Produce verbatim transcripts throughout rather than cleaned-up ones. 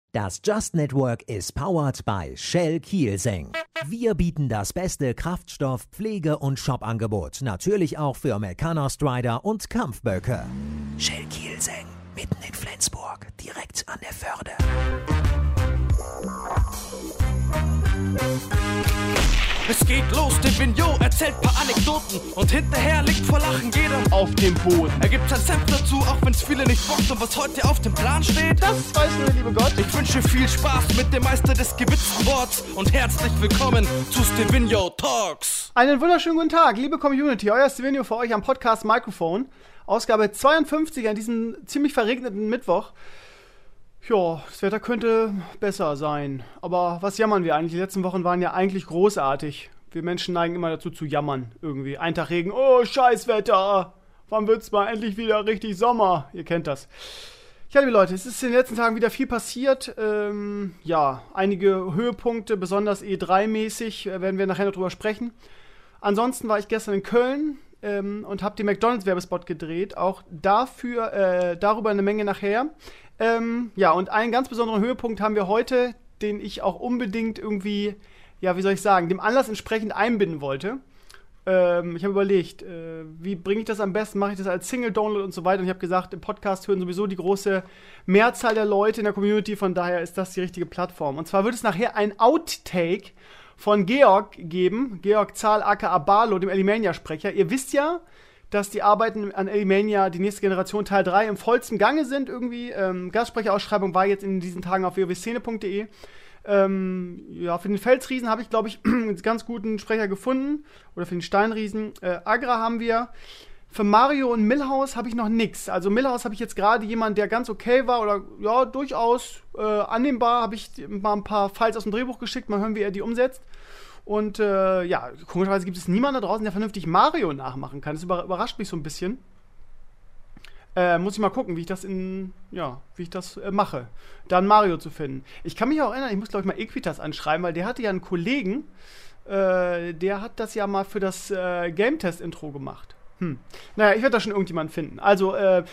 Das Just Network ist powered by Shell Kielseng. Wir bieten das beste Kraftstoff-, Pflege- und Shop-Angebot. Natürlich auch für Meccano Strider und Kampfböcke. Shell Kielseng, mitten in Flensburg, direkt an der Förde. Es geht los, der Vignot erzählt paar Anekdoten und hinterher liegt vor Lachen jeder auf dem Boden. Er gibt sein Senf dazu, auch wenn's viele nicht bockt. Und was heute auf dem Plan steht, das weiß nur der liebe Gott. Ich wünsche viel Spaß mit dem Meister des gewitzten Worts und herzlich willkommen zu Stevino Talks. Einen wunderschönen guten Tag, liebe Community, euer Stevino für euch am Podcast Mikrofon. Ausgabe zweiundfünfzig an diesem ziemlich verregneten Mittwoch. Ja, das Wetter könnte besser sein. Aber was jammern wir eigentlich? Die letzten Wochen waren ja eigentlich großartig. Wir Menschen neigen immer dazu zu jammern irgendwie. Ein Tag Regen, oh, Scheißwetter. Wann wird's mal endlich wieder richtig Sommer? Ihr kennt das. Ja, liebe Leute, es ist in den letzten Tagen wieder viel passiert. Ähm, ja, einige Höhepunkte, besonders E drei mäßig, äh, werden wir nachher noch drüber sprechen. Ansonsten war ich gestern in Köln ähm, und habe den McDonalds-Werbespot gedreht. Auch dafür, äh, darüber eine Menge nachher. Ähm, ja, und einen ganz besonderen Höhepunkt haben wir heute, den ich auch unbedingt irgendwie, ja, wie soll ich sagen, dem Anlass entsprechend einbinden wollte. Ähm, ich habe überlegt, äh, wie bringe ich das am besten? Mache ich das als Single-Download und so weiter? Und ich habe gesagt, im Podcast hören sowieso die große Mehrzahl der Leute in der Community, von daher ist das die richtige Plattform. Und zwar wird es nachher ein Outtake von Georg geben, Georg Zahl aka Barlo, dem Elimania-Sprecher. Ihr wisst ja, dass die Arbeiten an Elimania, die nächste Generation Teil drei, im vollsten Gange sind irgendwie. Ähm, Gastsprecherausschreibung war jetzt in diesen Tagen auf w o w szene punkt d e. Ähm, ja, für den Felsriesen habe ich, glaube ich, einen ganz guten Sprecher gefunden. Oder für den Steinriesen. Äh, Agra haben wir. Für Mario und Milhouse habe ich noch nix. Also Milhouse habe ich jetzt gerade jemanden, der ganz okay war oder ja, durchaus äh, annehmbar. Habe ich mal ein paar Files aus dem Drehbuch geschickt. Mal hören, wie er die umsetzt. Und äh, ja, komischerweise gibt es niemanden da draußen, der vernünftig Mario nachmachen kann. Das überrascht mich so ein bisschen. Äh, muss ich mal gucken, wie ich das in, ja, wie ich das äh, mache, dann Mario zu finden. Ich kann mich auch erinnern, ich muss glaube ich mal Equitas anschreiben, weil der hatte ja einen Kollegen, äh, der hat das ja mal für das äh, Game-Test-Intro gemacht. Hm. Naja, ich werde da schon irgendjemanden finden. Also, äh, äh,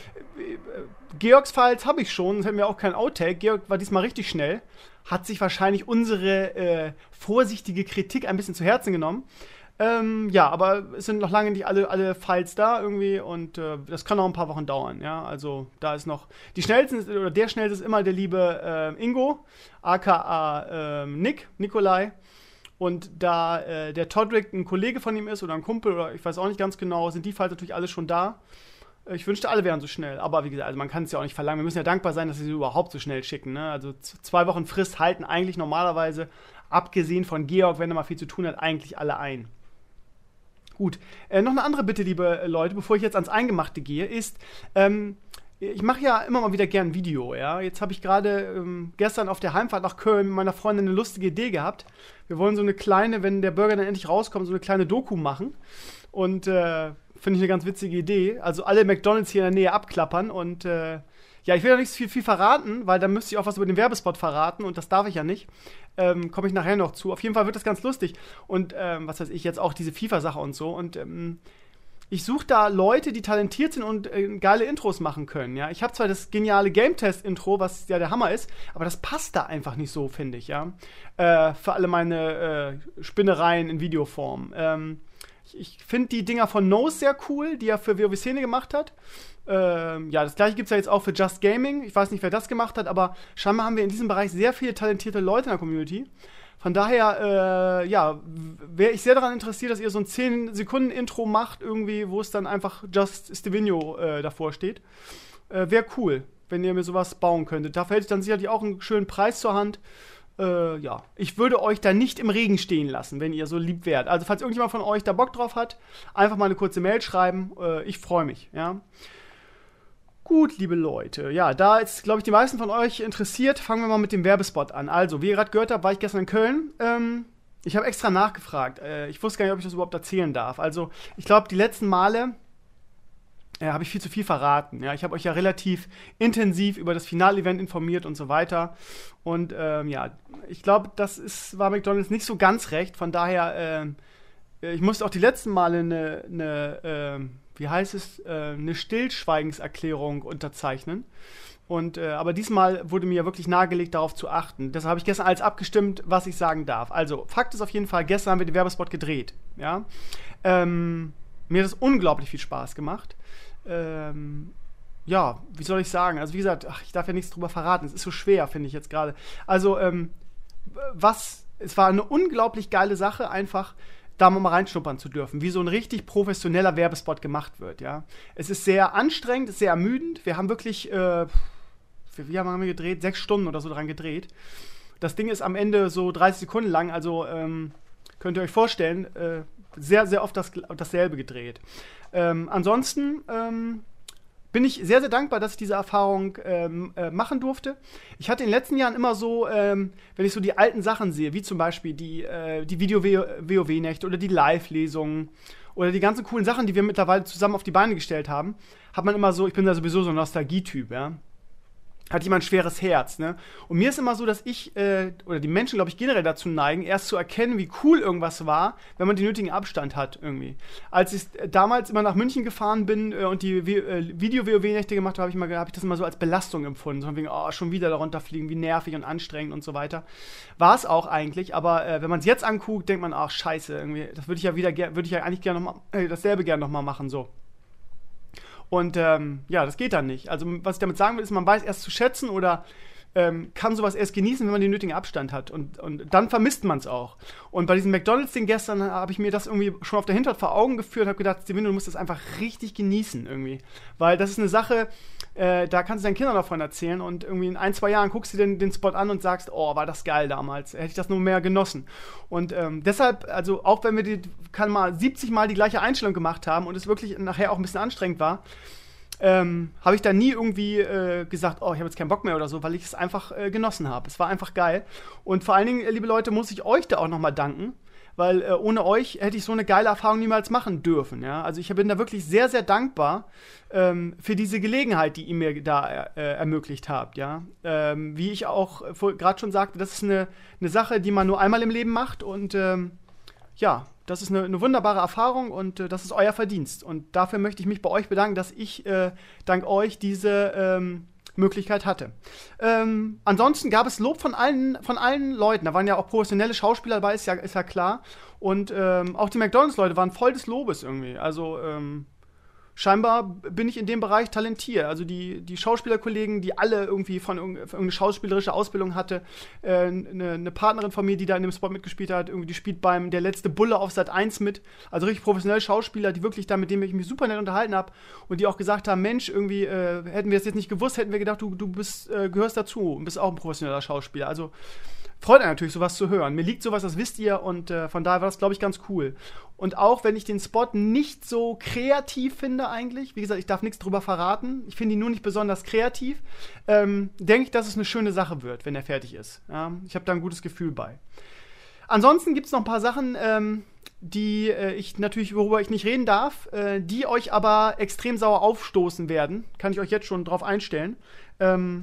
Georgs Files habe ich schon, das hätten wir auch kein Outtake. Georg war diesmal richtig schnell, hat sich wahrscheinlich unsere äh, vorsichtige Kritik ein bisschen zu Herzen genommen. Ähm, ja, aber es sind noch lange nicht alle, alle Files da irgendwie und äh, das kann noch ein paar Wochen dauern, ja. Also, da ist noch, die schnellsten, ist, oder der schnellste ist immer der liebe äh, Ingo, aka äh, Nick, Nikolai. Und da äh, der Todrick ein Kollege von ihm ist oder ein Kumpel oder ich weiß auch nicht ganz genau, sind die Files natürlich alle schon da. Ich wünschte, alle wären so schnell. Aber wie gesagt, also man kann es ja auch nicht verlangen. Wir müssen ja dankbar sein, dass sie sie überhaupt so schnell schicken. Ne? Also z- zwei Wochen Frist halten eigentlich normalerweise, abgesehen von Georg, wenn er mal viel zu tun hat, eigentlich alle ein. Gut, äh, noch eine andere Bitte, liebe Leute, bevor ich jetzt ans Eingemachte gehe, ist, ähm, ich mache ja immer mal wieder gern Video, ja. Jetzt habe ich gerade ähm, gestern auf der Heimfahrt nach Köln mit meiner Freundin eine lustige Idee gehabt. Wir wollen so eine kleine, wenn der Burger dann endlich rauskommt, so eine kleine Doku machen. Und äh, finde ich eine ganz witzige Idee. Also alle McDonalds hier in der Nähe abklappern und äh, ja, ich will ja nicht so viel, viel verraten, weil dann müsste ich auch was über den Werbespot verraten und das darf ich ja nicht. Ähm, komme ich nachher noch zu. Auf jeden Fall wird das ganz lustig. Und ähm, was weiß ich, jetzt auch diese FIFA-Sache und so. Und ähm, ich suche da Leute, die talentiert sind und äh, geile Intros machen können. Ja? Ich habe zwar das geniale Game-Test-Intro, was ja der Hammer ist, aber das passt da einfach nicht so, finde ich. Ja? Äh, für alle meine äh, Spinnereien in Videoform. Ähm, ich ich finde die Dinger von Nose sehr cool, die er für w o w Szene gemacht hat. Ähm, ja, das gleiche gibt es ja jetzt auch für Just Gaming. Ich weiß nicht, wer das gemacht hat, aber scheinbar haben wir in diesem Bereich sehr viele talentierte Leute in der Community. Von daher, äh, ja, wäre ich sehr daran interessiert, dass ihr so ein zehn Sekunden Intro macht, irgendwie, wo es dann einfach Just Stevino äh, davor steht. Äh, wäre cool, wenn ihr mir sowas bauen könntet. Dafür hätte ich dann sicherlich auch einen schönen Preis zur Hand. Äh, ja, ich würde euch da nicht im Regen stehen lassen, wenn ihr so lieb wärt. Also, falls irgendjemand von euch da Bock drauf hat, einfach mal eine kurze Mail schreiben. Äh, ich freue mich, ja. Gut, liebe Leute, ja, da ist, glaube ich, die meisten von euch interessiert, fangen wir mal mit dem Werbespot an. Also, wie ihr gerade gehört habt, war ich gestern in Köln. Ähm, ich habe extra nachgefragt. Äh, ich wusste gar nicht, ob ich das überhaupt erzählen darf. Also, ich glaube, die letzten Male äh, habe ich viel zu viel verraten. Ja? Ich habe euch ja relativ intensiv über das Finalevent informiert und so weiter. Und ähm, ja, ich glaube, das ist, war McDonalds nicht so ganz recht. Von daher, äh, ich musste auch die letzten Male eine, eine äh, wie heißt es, äh, eine Stillschweigenserklärung unterzeichnen. Und, äh, aber diesmal wurde mir wirklich nahegelegt, darauf zu achten. Deshalb habe ich gestern alles abgestimmt, was ich sagen darf. Also, Fakt ist auf jeden Fall, gestern haben wir den Werbespot gedreht. Ja? Ähm, mir hat es unglaublich viel Spaß gemacht. Ähm, ja, wie soll ich sagen? Also, wie gesagt, ach, ich darf ja nichts drüber verraten. Es ist so schwer, finde ich jetzt gerade. Also, ähm, was, es war eine unglaublich geile Sache, einfach da mal reinschnuppern zu dürfen, wie so ein richtig professioneller Werbespot gemacht wird, ja. Es ist sehr anstrengend, es ist sehr ermüdend. Wir haben wirklich, äh, wie haben wir gedreht? Sechs Stunden oder so dran gedreht. Das Ding ist am Ende so dreißig Sekunden lang, also ähm, könnt ihr euch vorstellen, äh, sehr, sehr oft das, dasselbe gedreht. Ähm, ansonsten ähm, bin ich sehr, sehr dankbar, dass ich diese Erfahrung ähm, äh, machen durfte. Ich hatte in den letzten Jahren immer so, ähm, wenn ich so die alten Sachen sehe, wie zum Beispiel die, äh, die Video-W O W-Nächte oder die Live-Lesungen oder die ganzen coolen Sachen, die wir mittlerweile zusammen auf die Beine gestellt haben, hat man immer so, ich bin da sowieso so ein Nostalgie-Typ, ja. Hat jemand ein schweres Herz, ne? Und mir ist immer so, dass ich, äh, oder die Menschen, glaube ich, generell dazu neigen, erst zu erkennen, wie cool irgendwas war, wenn man den nötigen Abstand hat, irgendwie. Als ich äh, damals immer nach München gefahren bin äh, und die äh, Video-W O W-Nächte gemacht habe, habe ich, hab ich das immer so als Belastung empfunden. So wegen, oh, schon wieder darunter fliegen, wie nervig und anstrengend und so weiter. War es auch eigentlich, aber äh, wenn man es jetzt anguckt, denkt man, ach, scheiße, irgendwie, das würde ich ja wieder, würde ich ja eigentlich gerne nochmal, äh, dasselbe gerne nochmal machen, so. Und ähm, ja, das geht dann nicht. Also was ich damit sagen will, ist, man weiß erst zu schätzen oder ähm, kann sowas erst genießen, wenn man den nötigen Abstand hat. Und, und dann vermisst man es auch. Und bei diesem McDonald's-Ding gestern habe ich mir das irgendwie schon auf der Hinterhalt vor Augen geführt und habe gedacht, Steven, du musst das einfach richtig genießen irgendwie. Weil das ist eine Sache, äh, da kannst du deinen Kindern davon erzählen und irgendwie in ein, zwei Jahren guckst du den, den Spot an und sagst, oh, war das geil damals. Hätte ich das nur mehr genossen. Und ähm, deshalb, also auch wenn wir die, kann mal siebzig Mal die gleiche Einstellung gemacht haben und es wirklich nachher auch ein bisschen anstrengend war, Ähm, habe ich da nie irgendwie äh, gesagt, oh, ich habe jetzt keinen Bock mehr oder so, weil ich es einfach äh, genossen habe. Es war einfach geil. Und vor allen Dingen, äh, liebe Leute, muss ich euch da auch nochmal danken, weil äh, ohne euch hätte ich so eine geile Erfahrung niemals machen dürfen. Ja? Also ich bin da wirklich sehr, sehr dankbar ähm, für diese Gelegenheit, die ihr mir da äh, ermöglicht habt. Ja? Ähm, wie ich auch äh, gerade schon sagte, das ist eine, eine Sache, die man nur einmal im Leben macht und ähm, ja, das ist eine, eine wunderbare Erfahrung und äh, das ist euer Verdienst. Und dafür möchte ich mich bei euch bedanken, dass ich äh, dank euch diese ähm, Möglichkeit hatte. Ähm, ansonsten gab es Lob von allen, von allen Leuten. Da waren ja auch professionelle Schauspieler dabei, ist ja, ist ja klar. Und ähm, auch die McDonald's-Leute waren voll des Lobes irgendwie. Also ähm, scheinbar bin ich in dem Bereich talentiert. Also die, die Schauspielerkollegen, die alle irgendwie von irgendeine schauspielerische Ausbildung hatte, äh, eine, eine Partnerin von mir, die da in dem Spot mitgespielt hat, irgendwie die spielt beim Der letzte Bulle auf Sat eins mit. Also richtig professionelle Schauspieler, die wirklich da, mit denen ich mich super nett unterhalten habe und die auch gesagt haben, Mensch, irgendwie äh, hätten wir es jetzt nicht gewusst, hätten wir gedacht, du, du bist, äh, gehörst dazu und bist auch ein professioneller Schauspieler. Also freut einen natürlich, sowas zu hören. Mir liegt sowas, das wisst ihr, und äh, von daher war das, glaube ich, ganz cool. Und auch wenn ich den Spot nicht so kreativ finde eigentlich, wie gesagt, ich darf nichts drüber verraten, ich finde ihn nur nicht besonders kreativ, ähm, denke ich, dass es eine schöne Sache wird, wenn er fertig ist. Ja, ich habe da ein gutes Gefühl bei. Ansonsten gibt es noch ein paar Sachen, ähm, die äh, ich natürlich, worüber ich nicht reden darf, äh, die euch aber extrem sauer aufstoßen werden. Kann ich euch jetzt schon drauf einstellen. Ähm,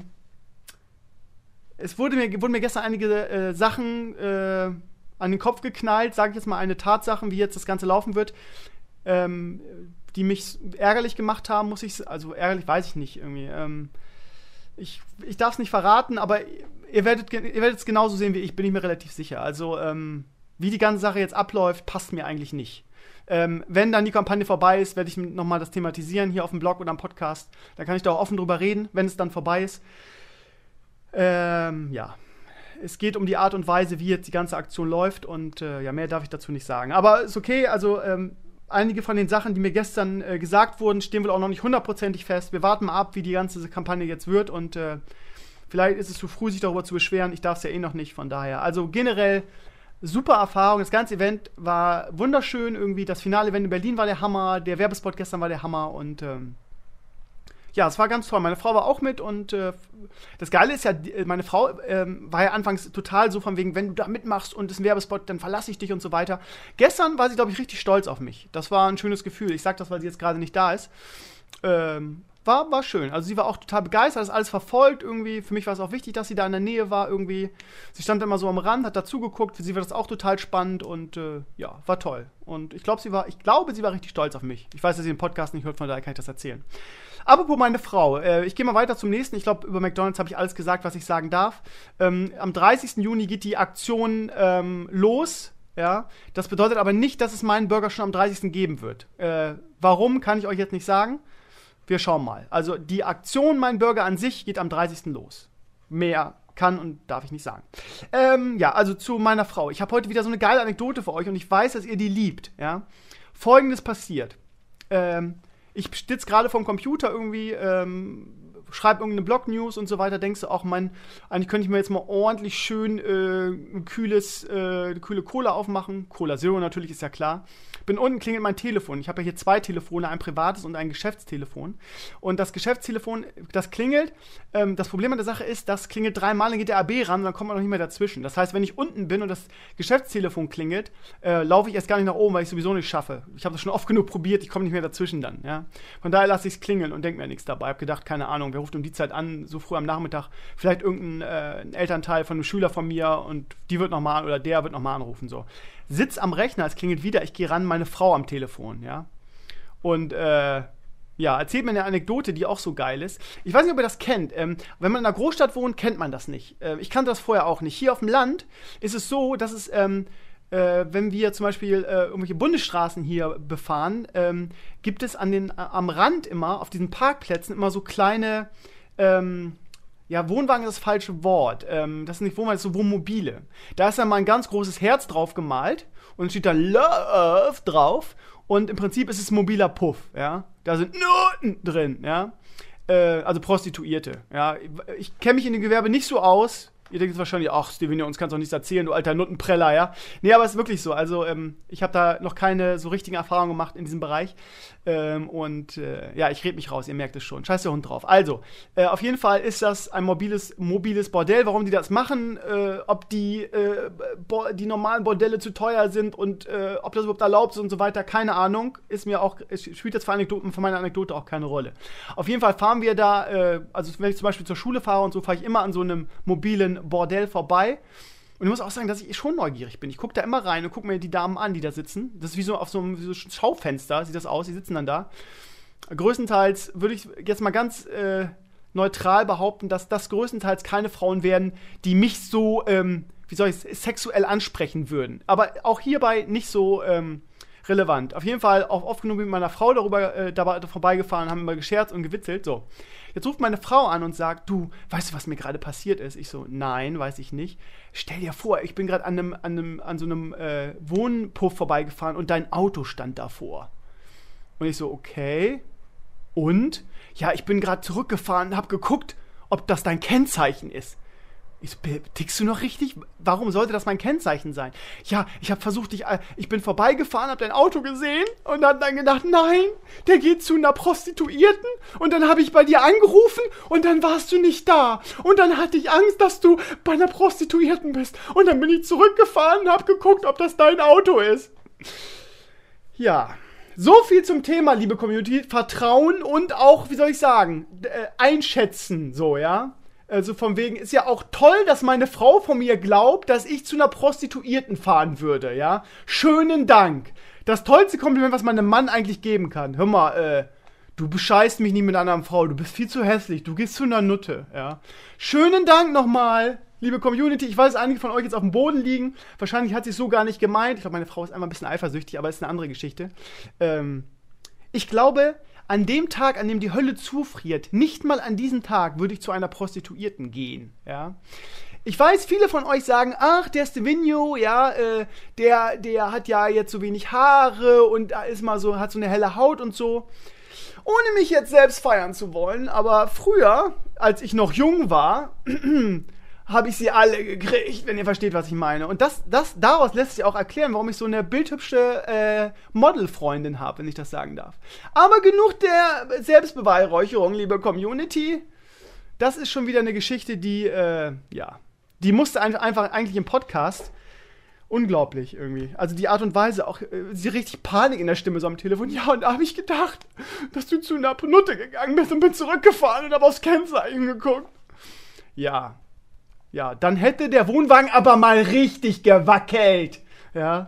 Es wurde mir, wurden mir gestern einige äh, Sachen äh, an den Kopf geknallt, sage ich jetzt mal, eine Tatsachen, wie jetzt das Ganze laufen wird, ähm, die mich ärgerlich gemacht haben, muss ich, also ärgerlich weiß ich nicht irgendwie. Ähm, ich ich darf es nicht verraten, aber ihr werdet ihr werdet es genauso sehen wie ich, bin ich mir relativ sicher. Also ähm, wie die ganze Sache jetzt abläuft, passt mir eigentlich nicht. Ähm, wenn dann die Kampagne vorbei ist, werde ich nochmal das thematisieren hier auf dem Blog oder am Podcast. Da kann ich da auch offen drüber reden, wenn es dann vorbei ist. Ähm, ja, es geht um die Art und Weise, wie jetzt die ganze Aktion läuft und äh, ja, mehr darf ich dazu nicht sagen. Aber ist okay, also ähm, einige von den Sachen, die mir gestern äh, gesagt wurden, stehen wohl auch noch nicht hundertprozentig fest. Wir warten mal ab, wie die ganze Kampagne jetzt wird und äh, vielleicht ist es zu früh, sich darüber zu beschweren. Ich darf es ja eh noch nicht, von daher. Also generell super Erfahrung. Das ganze Event war wunderschön irgendwie. Das Finale-Event in Berlin war der Hammer, der Werbespot gestern war der Hammer und ähm, ja, es war ganz toll. Meine Frau war auch mit und äh, das Geile ist ja, meine Frau ähm, war ja anfangs total so von wegen, wenn du da mitmachst und es ist ein Werbespot, dann verlasse ich dich und so weiter. Gestern war sie, glaube ich, richtig stolz auf mich. Das war ein schönes Gefühl. Ich sage das, weil sie jetzt gerade nicht da ist. Ähm, war, war schön. Also sie war auch total begeistert, hat das alles verfolgt irgendwie. Für mich war es auch wichtig, dass sie da in der Nähe war irgendwie. Sie stand immer so am Rand, hat dazugeguckt. Für sie war das auch total spannend und äh, ja, war toll. Und ich glaube, sie war, ich glaube, sie war richtig stolz auf mich. Ich weiß, dass sie den Podcast nicht hört, von daher kann ich das erzählen. Apropos meine Frau, äh, ich gehe mal weiter zum nächsten. Ich glaube, über McDonald's habe ich alles gesagt, was ich sagen darf. Ähm, am dreißigsten Juni geht die Aktion ähm, los. Ja, das bedeutet aber nicht, dass es meinen Burger schon am dreißigsten geben wird. Äh, warum, kann ich euch jetzt nicht sagen. Wir schauen mal. Also die Aktion Mein Burger an sich geht am dreißigsten los. Mehr kann und darf ich nicht sagen. Ähm, ja, also zu meiner Frau. Ich habe heute wieder so eine geile Anekdote für euch und ich weiß, dass ihr die liebt. Ja? Folgendes passiert. Ähm, ich sitze gerade vorm Computer irgendwie, ähm, schreibe irgendeine Blog-News und so weiter, denkst du auch, mein, eigentlich könnte ich mir jetzt mal ordentlich schön äh, ein kühles, äh, eine kühle Cola aufmachen. Cola Zero natürlich, ist ja klar. Bin unten, klingelt mein Telefon. Ich habe ja hier zwei Telefone, ein privates und ein Geschäftstelefon. Und das Geschäftstelefon, das klingelt. Ähm, das Problem an der Sache ist, das klingelt dreimal, dann geht der A B ran, dann kommt man noch nicht mehr dazwischen. Das heißt, wenn ich unten bin und das Geschäftstelefon klingelt, äh, laufe ich erst gar nicht nach oben, weil ich es sowieso nicht schaffe. Ich habe das schon oft genug probiert, ich komme nicht mehr dazwischen dann. Ja? Von daher lasse ich es klingeln und denke mir nichts dabei. Ich habe gedacht, keine Ahnung, wer ruft um die Zeit an, so früh am Nachmittag, vielleicht irgendein äh, ein Elternteil von einem Schüler von mir und die wird nochmal oder der wird nochmal anrufen. So. Sitz am Rechner, es klingelt wieder, ich gehe ran, meine Frau am Telefon, ja. Und, äh, ja, erzählt mir eine Anekdote, die auch so geil ist. Ich weiß nicht, ob ihr das kennt. Ähm, wenn man in einer Großstadt wohnt, kennt man das nicht. Äh, ich kannte das vorher auch nicht. Hier auf dem Land ist es so, dass es, ähm, äh, wenn wir zum Beispiel äh, irgendwelche Bundesstraßen hier befahren, ähm, gibt es an den, äh, am Rand immer, auf diesen Parkplätzen, immer so kleine, ähm, ja, Wohnwagen ist das falsche Wort. Ähm, das ist nicht Wohnwagen, das ist so Wohnmobile. Da ist dann mal ein ganz großes Herz drauf gemalt und steht da Love drauf und im Prinzip ist es ein mobiler Puff, ja. Da sind Noten drin, ja. Äh, also Prostituierte, ja. Ich kenne mich in dem Gewerbe nicht so aus. Ihr denkt jetzt wahrscheinlich, ach, Stevenio, uns kannst du doch nichts erzählen, du alter Nuttenpreller, ja. Nee, aber es ist wirklich so. Also, ähm, ich habe da noch keine so richtigen Erfahrungen gemacht in diesem Bereich. Ähm, und äh, ja, ich rede mich raus, ihr merkt es schon. Scheiß der Hund drauf. Also, äh, auf jeden Fall ist das ein mobiles, mobiles Bordell. Warum die das machen, äh, ob die, äh, bo- die normalen Bordelle zu teuer sind und äh, ob das überhaupt erlaubt ist und so weiter, keine Ahnung. Ist mir auch, es spielt jetzt für, Anekdoten, für meine Anekdote auch keine Rolle. Auf jeden Fall fahren wir da, äh, also wenn ich zum Beispiel zur Schule fahre und so, fahre ich immer an so einem mobilen Bordell vorbei. Und ich muss auch sagen, dass ich schon neugierig bin. Ich gucke da immer rein und gucke mir die Damen an, die da sitzen. Das ist wie so auf so einem, wie so einem Schaufenster, sieht das aus, die sitzen dann da. Größtenteils würde ich jetzt mal ganz äh, neutral behaupten, dass das größtenteils keine Frauen werden, die mich so, ähm, wie soll ich es, sexuell ansprechen würden. Aber auch hierbei nicht so ähm, relevant. Auf jeden Fall auch oft genug mit meiner Frau darüber äh, dabei vorbeigefahren, haben immer gescherzt und gewitzelt. So. Jetzt ruft meine Frau an und sagt, du, weißt du, was mir gerade passiert ist? Ich so, nein, weiß ich nicht. Stell dir vor, ich bin gerade an, einem, an, einem, an so einem äh, Wohnpuff vorbeigefahren und dein Auto stand davor. Und ich so, okay. Und? Ja, ich bin gerade zurückgefahren und hab geguckt, ob das dein Kennzeichen ist. Ich so, tickst du noch richtig? Warum sollte das mein Kennzeichen sein? Ja, ich habe versucht, dich, ich bin vorbeigefahren, hab dein Auto gesehen und hab dann gedacht, nein, der geht zu einer Prostituierten und dann habe ich bei dir angerufen und dann warst du nicht da und dann hatte ich Angst, dass du bei einer Prostituierten bist und dann bin ich zurückgefahren und hab geguckt, ob das dein Auto ist. Ja, so viel zum Thema, liebe Community, Vertrauen und auch, wie soll ich sagen, äh, einschätzen, so, ja. Also von wegen, ist ja auch toll, dass meine Frau von mir glaubt, dass ich zu einer Prostituierten fahren würde, ja. Schönen Dank. Das tollste Kompliment, was man einem Mann eigentlich geben kann. Hör mal, äh, du bescheißt mich nicht mit einer anderen Frau, du bist viel zu hässlich, du gehst zu einer Nutte, ja. Schönen Dank nochmal, liebe Community. Ich weiß, einige von euch jetzt auf dem Boden liegen. Wahrscheinlich hat sie es so gar nicht gemeint. Ich glaube, meine Frau ist einmal ein bisschen eifersüchtig, aber ist eine andere Geschichte. Ähm, ich glaube, an dem Tag, an dem die Hölle zufriert, nicht mal an diesem Tag würde ich zu einer Prostituierten gehen, ja. Ich weiß, viele von euch sagen, ach, der Stevenio, ja, äh, der, der hat ja jetzt so wenig Haare und da ist mal so, hat so eine helle Haut und so. Ohne mich jetzt selbst feiern zu wollen, aber früher, als ich noch jung war, habe ich sie alle gekriegt, wenn ihr versteht, was ich meine. Und das, das, daraus lässt sich auch erklären, warum ich so eine bildhübsche äh, Modelfreundin habe, wenn ich das sagen darf. Aber genug der Selbstbeweihräucherung, liebe Community. Das ist schon wieder eine Geschichte, die, äh, ja, die musste einfach eigentlich im Podcast. unglaublich irgendwie. Also die Art und Weise, auch äh, sie richtig Panik in der Stimme so am Telefon. Ja, und da habe ich gedacht, dass du zu einer Nutte gegangen bist und bin zurückgefahren und habe aufs Kennzeichen geguckt. Ja. Ja, dann hätte der Wohnwagen aber mal richtig gewackelt. Ja.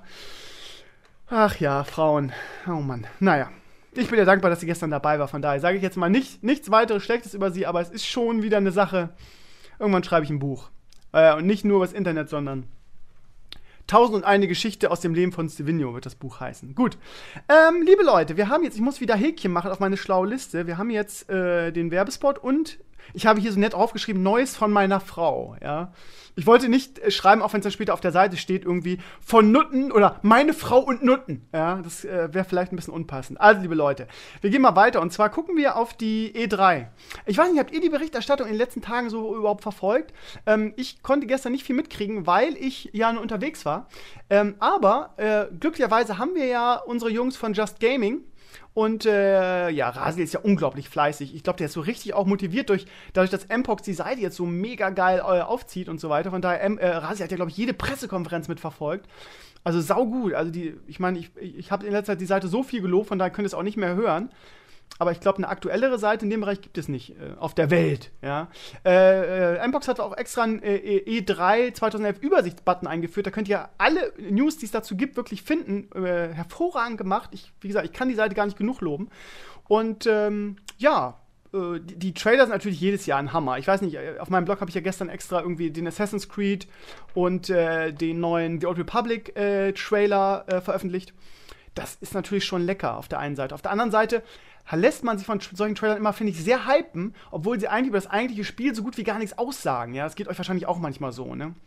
Ach ja, Frauen. Oh Mann. Naja. Ich bin ja dankbar, dass sie gestern dabei war. Von daher sage ich jetzt mal nicht, nichts weiteres Schlechtes über sie, aber es ist schon wieder eine Sache. Irgendwann schreibe ich ein Buch. Äh, und nicht nur über das Internet, sondern Tausend und eine Geschichte aus dem Leben von Stevino wird das Buch heißen. Gut. Ähm, liebe Leute, wir haben jetzt, ich muss wieder Häkchen machen auf meine schlaue Liste. Wir haben jetzt äh, den Werbespot und ich habe hier so nett aufgeschrieben, Neues von meiner Frau, ja. Ich wollte nicht äh, schreiben, auch wenn es dann später auf der Seite steht, irgendwie von Nutten oder meine Frau und Nutten, ja. Das äh, wäre vielleicht ein bisschen unpassend. Also, liebe Leute, wir gehen mal weiter und zwar gucken wir auf die E drei. Ich weiß nicht, habt ihr die Berichterstattung in den letzten Tagen so überhaupt verfolgt? Ähm, ich konnte gestern nicht viel mitkriegen, weil ich ja nur unterwegs war. Ähm, aber äh, glücklicherweise haben wir ja unsere Jungs von Just Gaming. Und äh, ja, Rasil ist ja unglaublich fleißig. Ich glaube, der ist so richtig auch motiviert durch, dadurch, dass M-Pox die Seite jetzt so mega geil äh, aufzieht und so weiter. Von daher, äh, Rasil hat ja, glaube ich, jede Pressekonferenz mitverfolgt. Also saugut. Also die, ich meine, ich, ich habe in letzter Zeit die Seite so viel gelobt, von daher könnt ihr es auch nicht mehr hören. Aber ich glaube, eine aktuellere Seite in dem Bereich gibt es nicht äh, auf der Welt. Ja? Äh, äh, M-Pox hat auch extra einen äh, E drei zweitausendelf Übersichtsbutton eingeführt. Da könnt ihr alle News, die es dazu gibt, wirklich finden. Äh, hervorragend gemacht. Ich, wie gesagt, ich kann die Seite gar nicht genug loben. Und ähm, ja, äh, die, die Trailer sind natürlich jedes Jahr ein Hammer. Ich weiß nicht, auf meinem Blog habe ich ja gestern extra irgendwie den Assassin's Creed und äh, den neuen The Old Republic äh, Trailer äh, veröffentlicht. Das ist natürlich schon lecker auf der einen Seite. Auf der anderen Seite lässt man sich von solchen Trailern immer, finde ich, sehr hypen, obwohl sie eigentlich über das eigentliche Spiel so gut wie gar nichts aussagen. Ja, das geht euch wahrscheinlich auch manchmal so, ne?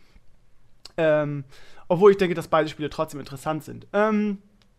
Ähm, obwohl ich denke, dass beide Spiele trotzdem interessant sind. Ähm,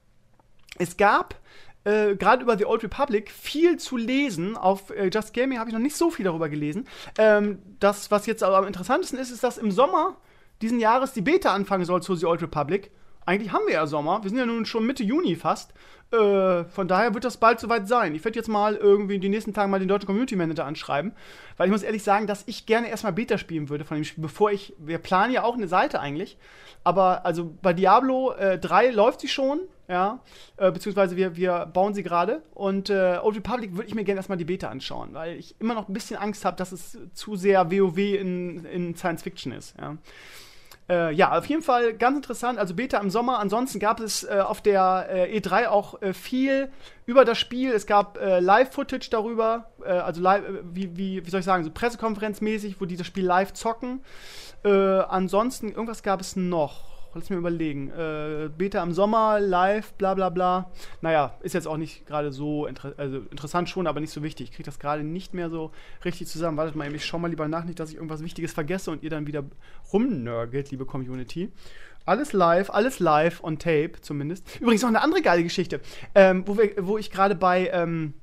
es gab äh, gerade über The Old Republic viel zu lesen. Auf äh, Just Gaming habe ich noch nicht so viel darüber gelesen. Ähm, das, was jetzt aber am interessantesten ist, ist, dass im Sommer diesen Jahres die Beta anfangen soll zu The Old Republic. Eigentlich haben wir ja Sommer. Wir sind ja nun schon Mitte Juni fast. Äh, von daher wird das bald soweit sein. Ich werde jetzt mal irgendwie in den nächsten Tagen mal den deutschen Community Manager anschreiben. Weil ich muss ehrlich sagen, dass ich gerne erstmal Beta spielen würde von dem Spiel, bevor ich. Wir planen ja auch eine Seite eigentlich. Aber also bei Diablo äh, drei läuft sie schon. Ja. Äh, beziehungsweise wir, wir bauen sie gerade. Und äh, Old Republic würde ich mir gerne erstmal die Beta anschauen. Weil ich immer noch ein bisschen Angst habe, dass es zu sehr WoW in, in Science Fiction ist. Ja. Äh, ja, auf jeden Fall ganz interessant. Also Beta im Sommer. Ansonsten gab es äh, auf der äh, E drei auch äh, viel über das Spiel. Es gab äh, Live-Footage darüber. Äh, also live, äh, wie, wie, wie soll ich sagen, so Pressekonferenzmäßig, wo die das Spiel live zocken. Äh, ansonsten, irgendwas gab es noch. Lass mir überlegen. Äh, Beta im Sommer, live, bla bla bla. Naja, ist jetzt auch nicht gerade so inter- also interessant schon, aber nicht so wichtig. Ich kriege das gerade nicht mehr so richtig zusammen. Wartet mal, ich schau mal lieber nach, nicht, dass ich irgendwas Wichtiges vergesse und ihr dann wieder rumnörgelt, liebe Community. Alles live, alles live on tape zumindest. Übrigens noch eine andere geile Geschichte, ähm, wo, wir, wo ich gerade bei, ähm,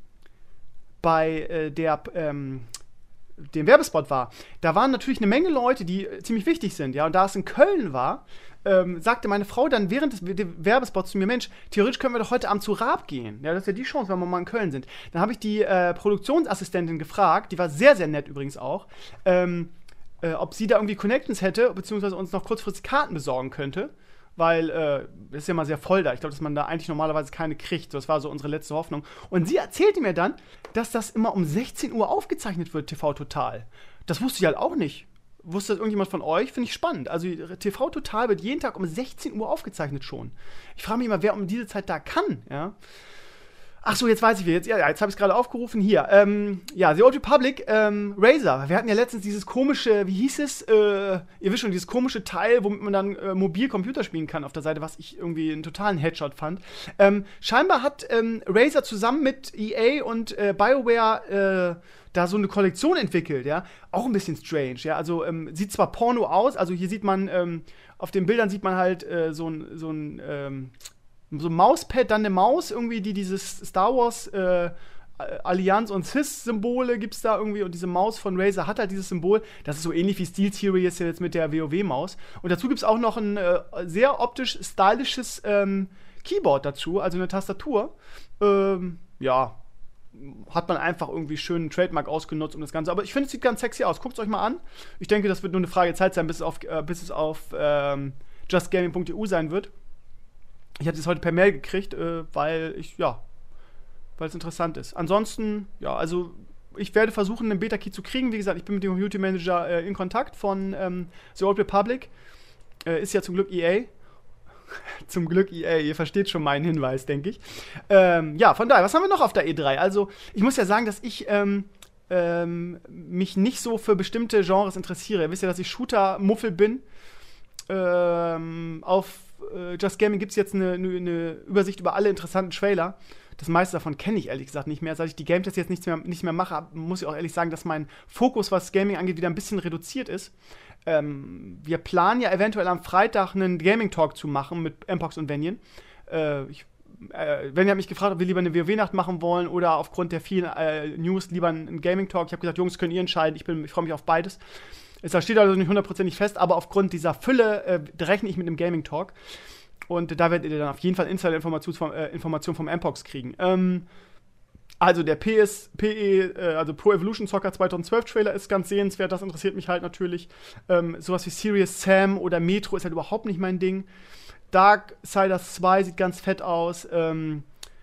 bei äh, der ähm, dem Werbespot war. Da waren natürlich eine Menge Leute, die äh, ziemlich wichtig sind, ja. Und da es in Köln war, ähm, sagte meine Frau dann während des Werbespots zu mir, Mensch, theoretisch können wir doch heute Abend zu Raab gehen. Ja, das ist ja die Chance, wenn wir mal in Köln sind. Dann habe ich die äh, Produktionsassistentin gefragt, die war sehr, sehr nett übrigens auch, ähm, äh, ob sie da irgendwie Connections hätte, beziehungsweise uns noch kurzfristig Karten besorgen könnte. Weil äh, es ist ja mal sehr voll da. Ich glaube, dass man da eigentlich normalerweise keine kriegt. Das war so unsere letzte Hoffnung. Und sie erzählte mir dann, dass das immer um sechzehn Uhr aufgezeichnet wird, T V Total. Das wusste ich halt auch nicht. Wusste das irgendjemand von euch? Finde ich spannend. Also T V Total wird jeden Tag um sechzehn Uhr aufgezeichnet schon. Ich frage mich immer, wer um diese Zeit da kann, ja. Ach so, jetzt weiß ich wieder. Jetzt, ja, jetzt habe ich es gerade aufgerufen. Hier. Ähm, ja, The Old Republic, ähm, Razer. Wir hatten ja letztens dieses komische, wie hieß es? Äh, ihr wisst schon, dieses komische Teil, womit man dann äh, mobil Computer spielen kann auf der Seite, was ich irgendwie einen totalen Headshot fand. Ähm, scheinbar hat ähm, Razer zusammen mit E A und äh, BioWare äh, da so eine Kollektion entwickelt, ja. Auch ein bisschen strange, ja. Also ähm, sieht zwar Porno aus, also hier sieht man, ähm, auf den Bildern sieht man halt äh, so ein, so ein, ähm, so ein Mauspad, dann eine Maus, irgendwie, die dieses Star Wars äh, Allianz und Sith-Symbole gibt's da irgendwie und diese Maus von Razer hat halt dieses Symbol. Das ist so ähnlich wie SteelSeries jetzt mit der WoW-Maus. Und dazu gibt's auch noch ein äh, sehr optisch stylisches ähm, Keyboard dazu, also eine Tastatur. Ähm, ja, hat man einfach irgendwie schön einen Trademark ausgenutzt um das Ganze. Aber ich finde, es sieht ganz sexy aus. Guckt es euch mal an. Ich denke, das wird nur eine Frage Zeit sein, bis es auf, äh, bis es auf ähm, just gaming punkt e u sein wird. Ich hatte es heute per Mail gekriegt, äh, weil ich, ja, weil es interessant ist. Ansonsten, ja, also ich werde versuchen, einen Beta-Key zu kriegen. Wie gesagt, ich bin mit dem Community Manager äh, in Kontakt von ähm, The Old Republic. Äh, ist ja zum Glück E A. Zum Glück E A, ihr versteht schon meinen Hinweis, denke ich. Ähm, ja, von daher, was haben wir noch auf der E drei? Also, ich muss ja sagen, dass ich ähm, ähm, mich nicht so für bestimmte Genres interessiere. Ihr wisst ja, dass ich Shooter-Muffel bin. Ähm, auf äh, Just Gaming gibt es jetzt eine, eine, eine Übersicht über alle interessanten Trailer. Das meiste davon kenne ich ehrlich gesagt nicht mehr. Seit ich die Game-Tests jetzt nichts mehr, nicht mehr mache, muss ich auch ehrlich sagen, dass mein Fokus, was Gaming angeht, wieder ein bisschen reduziert ist. Ähm, wir planen ja eventuell am Freitag einen Gaming-Talk zu machen mit Mpox und Venjen. Äh, ich, äh, Venjen hat mich gefragt, ob wir lieber eine WoW-Nacht machen wollen oder aufgrund der vielen äh, News lieber einen Gaming-Talk. Ich habe gesagt, Jungs, könnt ihr entscheiden. Ich, ich freue mich auf beides. Es steht also nicht hundertprozentig fest, aber aufgrund dieser Fülle äh, rechne ich mit einem Gaming-Talk. Und da werdet ihr dann auf jeden Fall Insider-Informationen vom, äh, Informationen vom Mpox kriegen. Ähm, also der P S P E, äh, also Pro Evolution Soccer zweitausendzwölf Trailer ist ganz sehenswert, das interessiert mich halt natürlich. Ähm, sowas wie Serious Sam oder Metro ist halt überhaupt nicht mein Ding. Darksiders zwei sieht ganz fett aus. Ähm,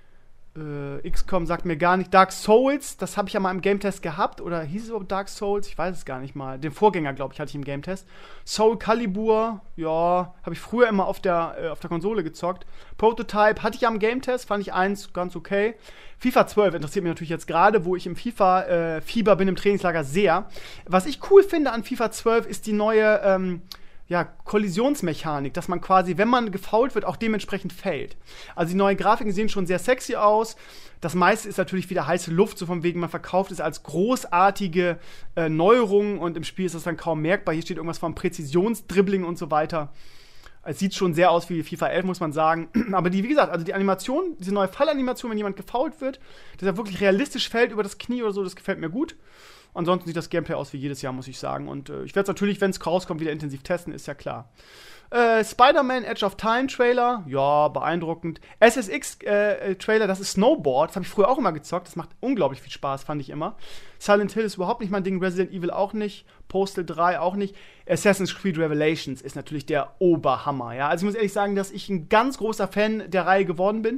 äh, X COM sagt mir gar nicht. Dark Souls, das habe ich ja mal im Game-Test gehabt. Oder hieß es überhaupt Dark Souls? Ich weiß es gar nicht mal. Den Vorgänger, glaube ich, hatte ich im Game-Test. Soul Calibur, ja, habe ich früher immer auf der, äh, auf der Konsole gezockt. Prototype hatte ich ja im Game-Test, fand ich eins ganz okay. FIFA zwölf interessiert mich natürlich jetzt gerade, wo ich im FIFA-Fieber äh, bin, im Trainingslager sehr. Was ich cool finde an FIFA zwölf ist die neue, ähm, ja, Kollisionsmechanik, dass man quasi, wenn man gefoult wird, auch dementsprechend fällt. Also die neuen Grafiken sehen schon sehr sexy aus. Das meiste ist natürlich wieder heiße Luft, so von wegen, man verkauft es als großartige äh, Neuerung und im Spiel ist das dann kaum merkbar. Hier steht irgendwas von Präzisionsdribbling und so weiter. Es sieht schon sehr aus wie FIFA elf, muss man sagen. Aber die, wie gesagt, also die Animation, diese neue Fallanimation, wenn jemand gefoult wird, dass er wirklich realistisch fällt über das Knie oder so, das gefällt mir gut. Ansonsten sieht das Gameplay aus wie jedes Jahr, muss ich sagen. Und äh, ich werde es natürlich, wenn es rauskommt, wieder intensiv testen, ist ja klar. Äh, Spider-Man Edge of Time Trailer, ja, beeindruckend. S S X äh, Trailer, das ist Snowboard, das habe ich früher auch immer gezockt. Das macht unglaublich viel Spaß, fand ich immer. Silent Hill ist überhaupt nicht mein Ding, Resident Evil auch nicht, Postal drei auch nicht. Assassin's Creed Revelations ist natürlich der Oberhammer, ja. Also ich muss ehrlich sagen, dass ich ein ganz großer Fan der Reihe geworden bin.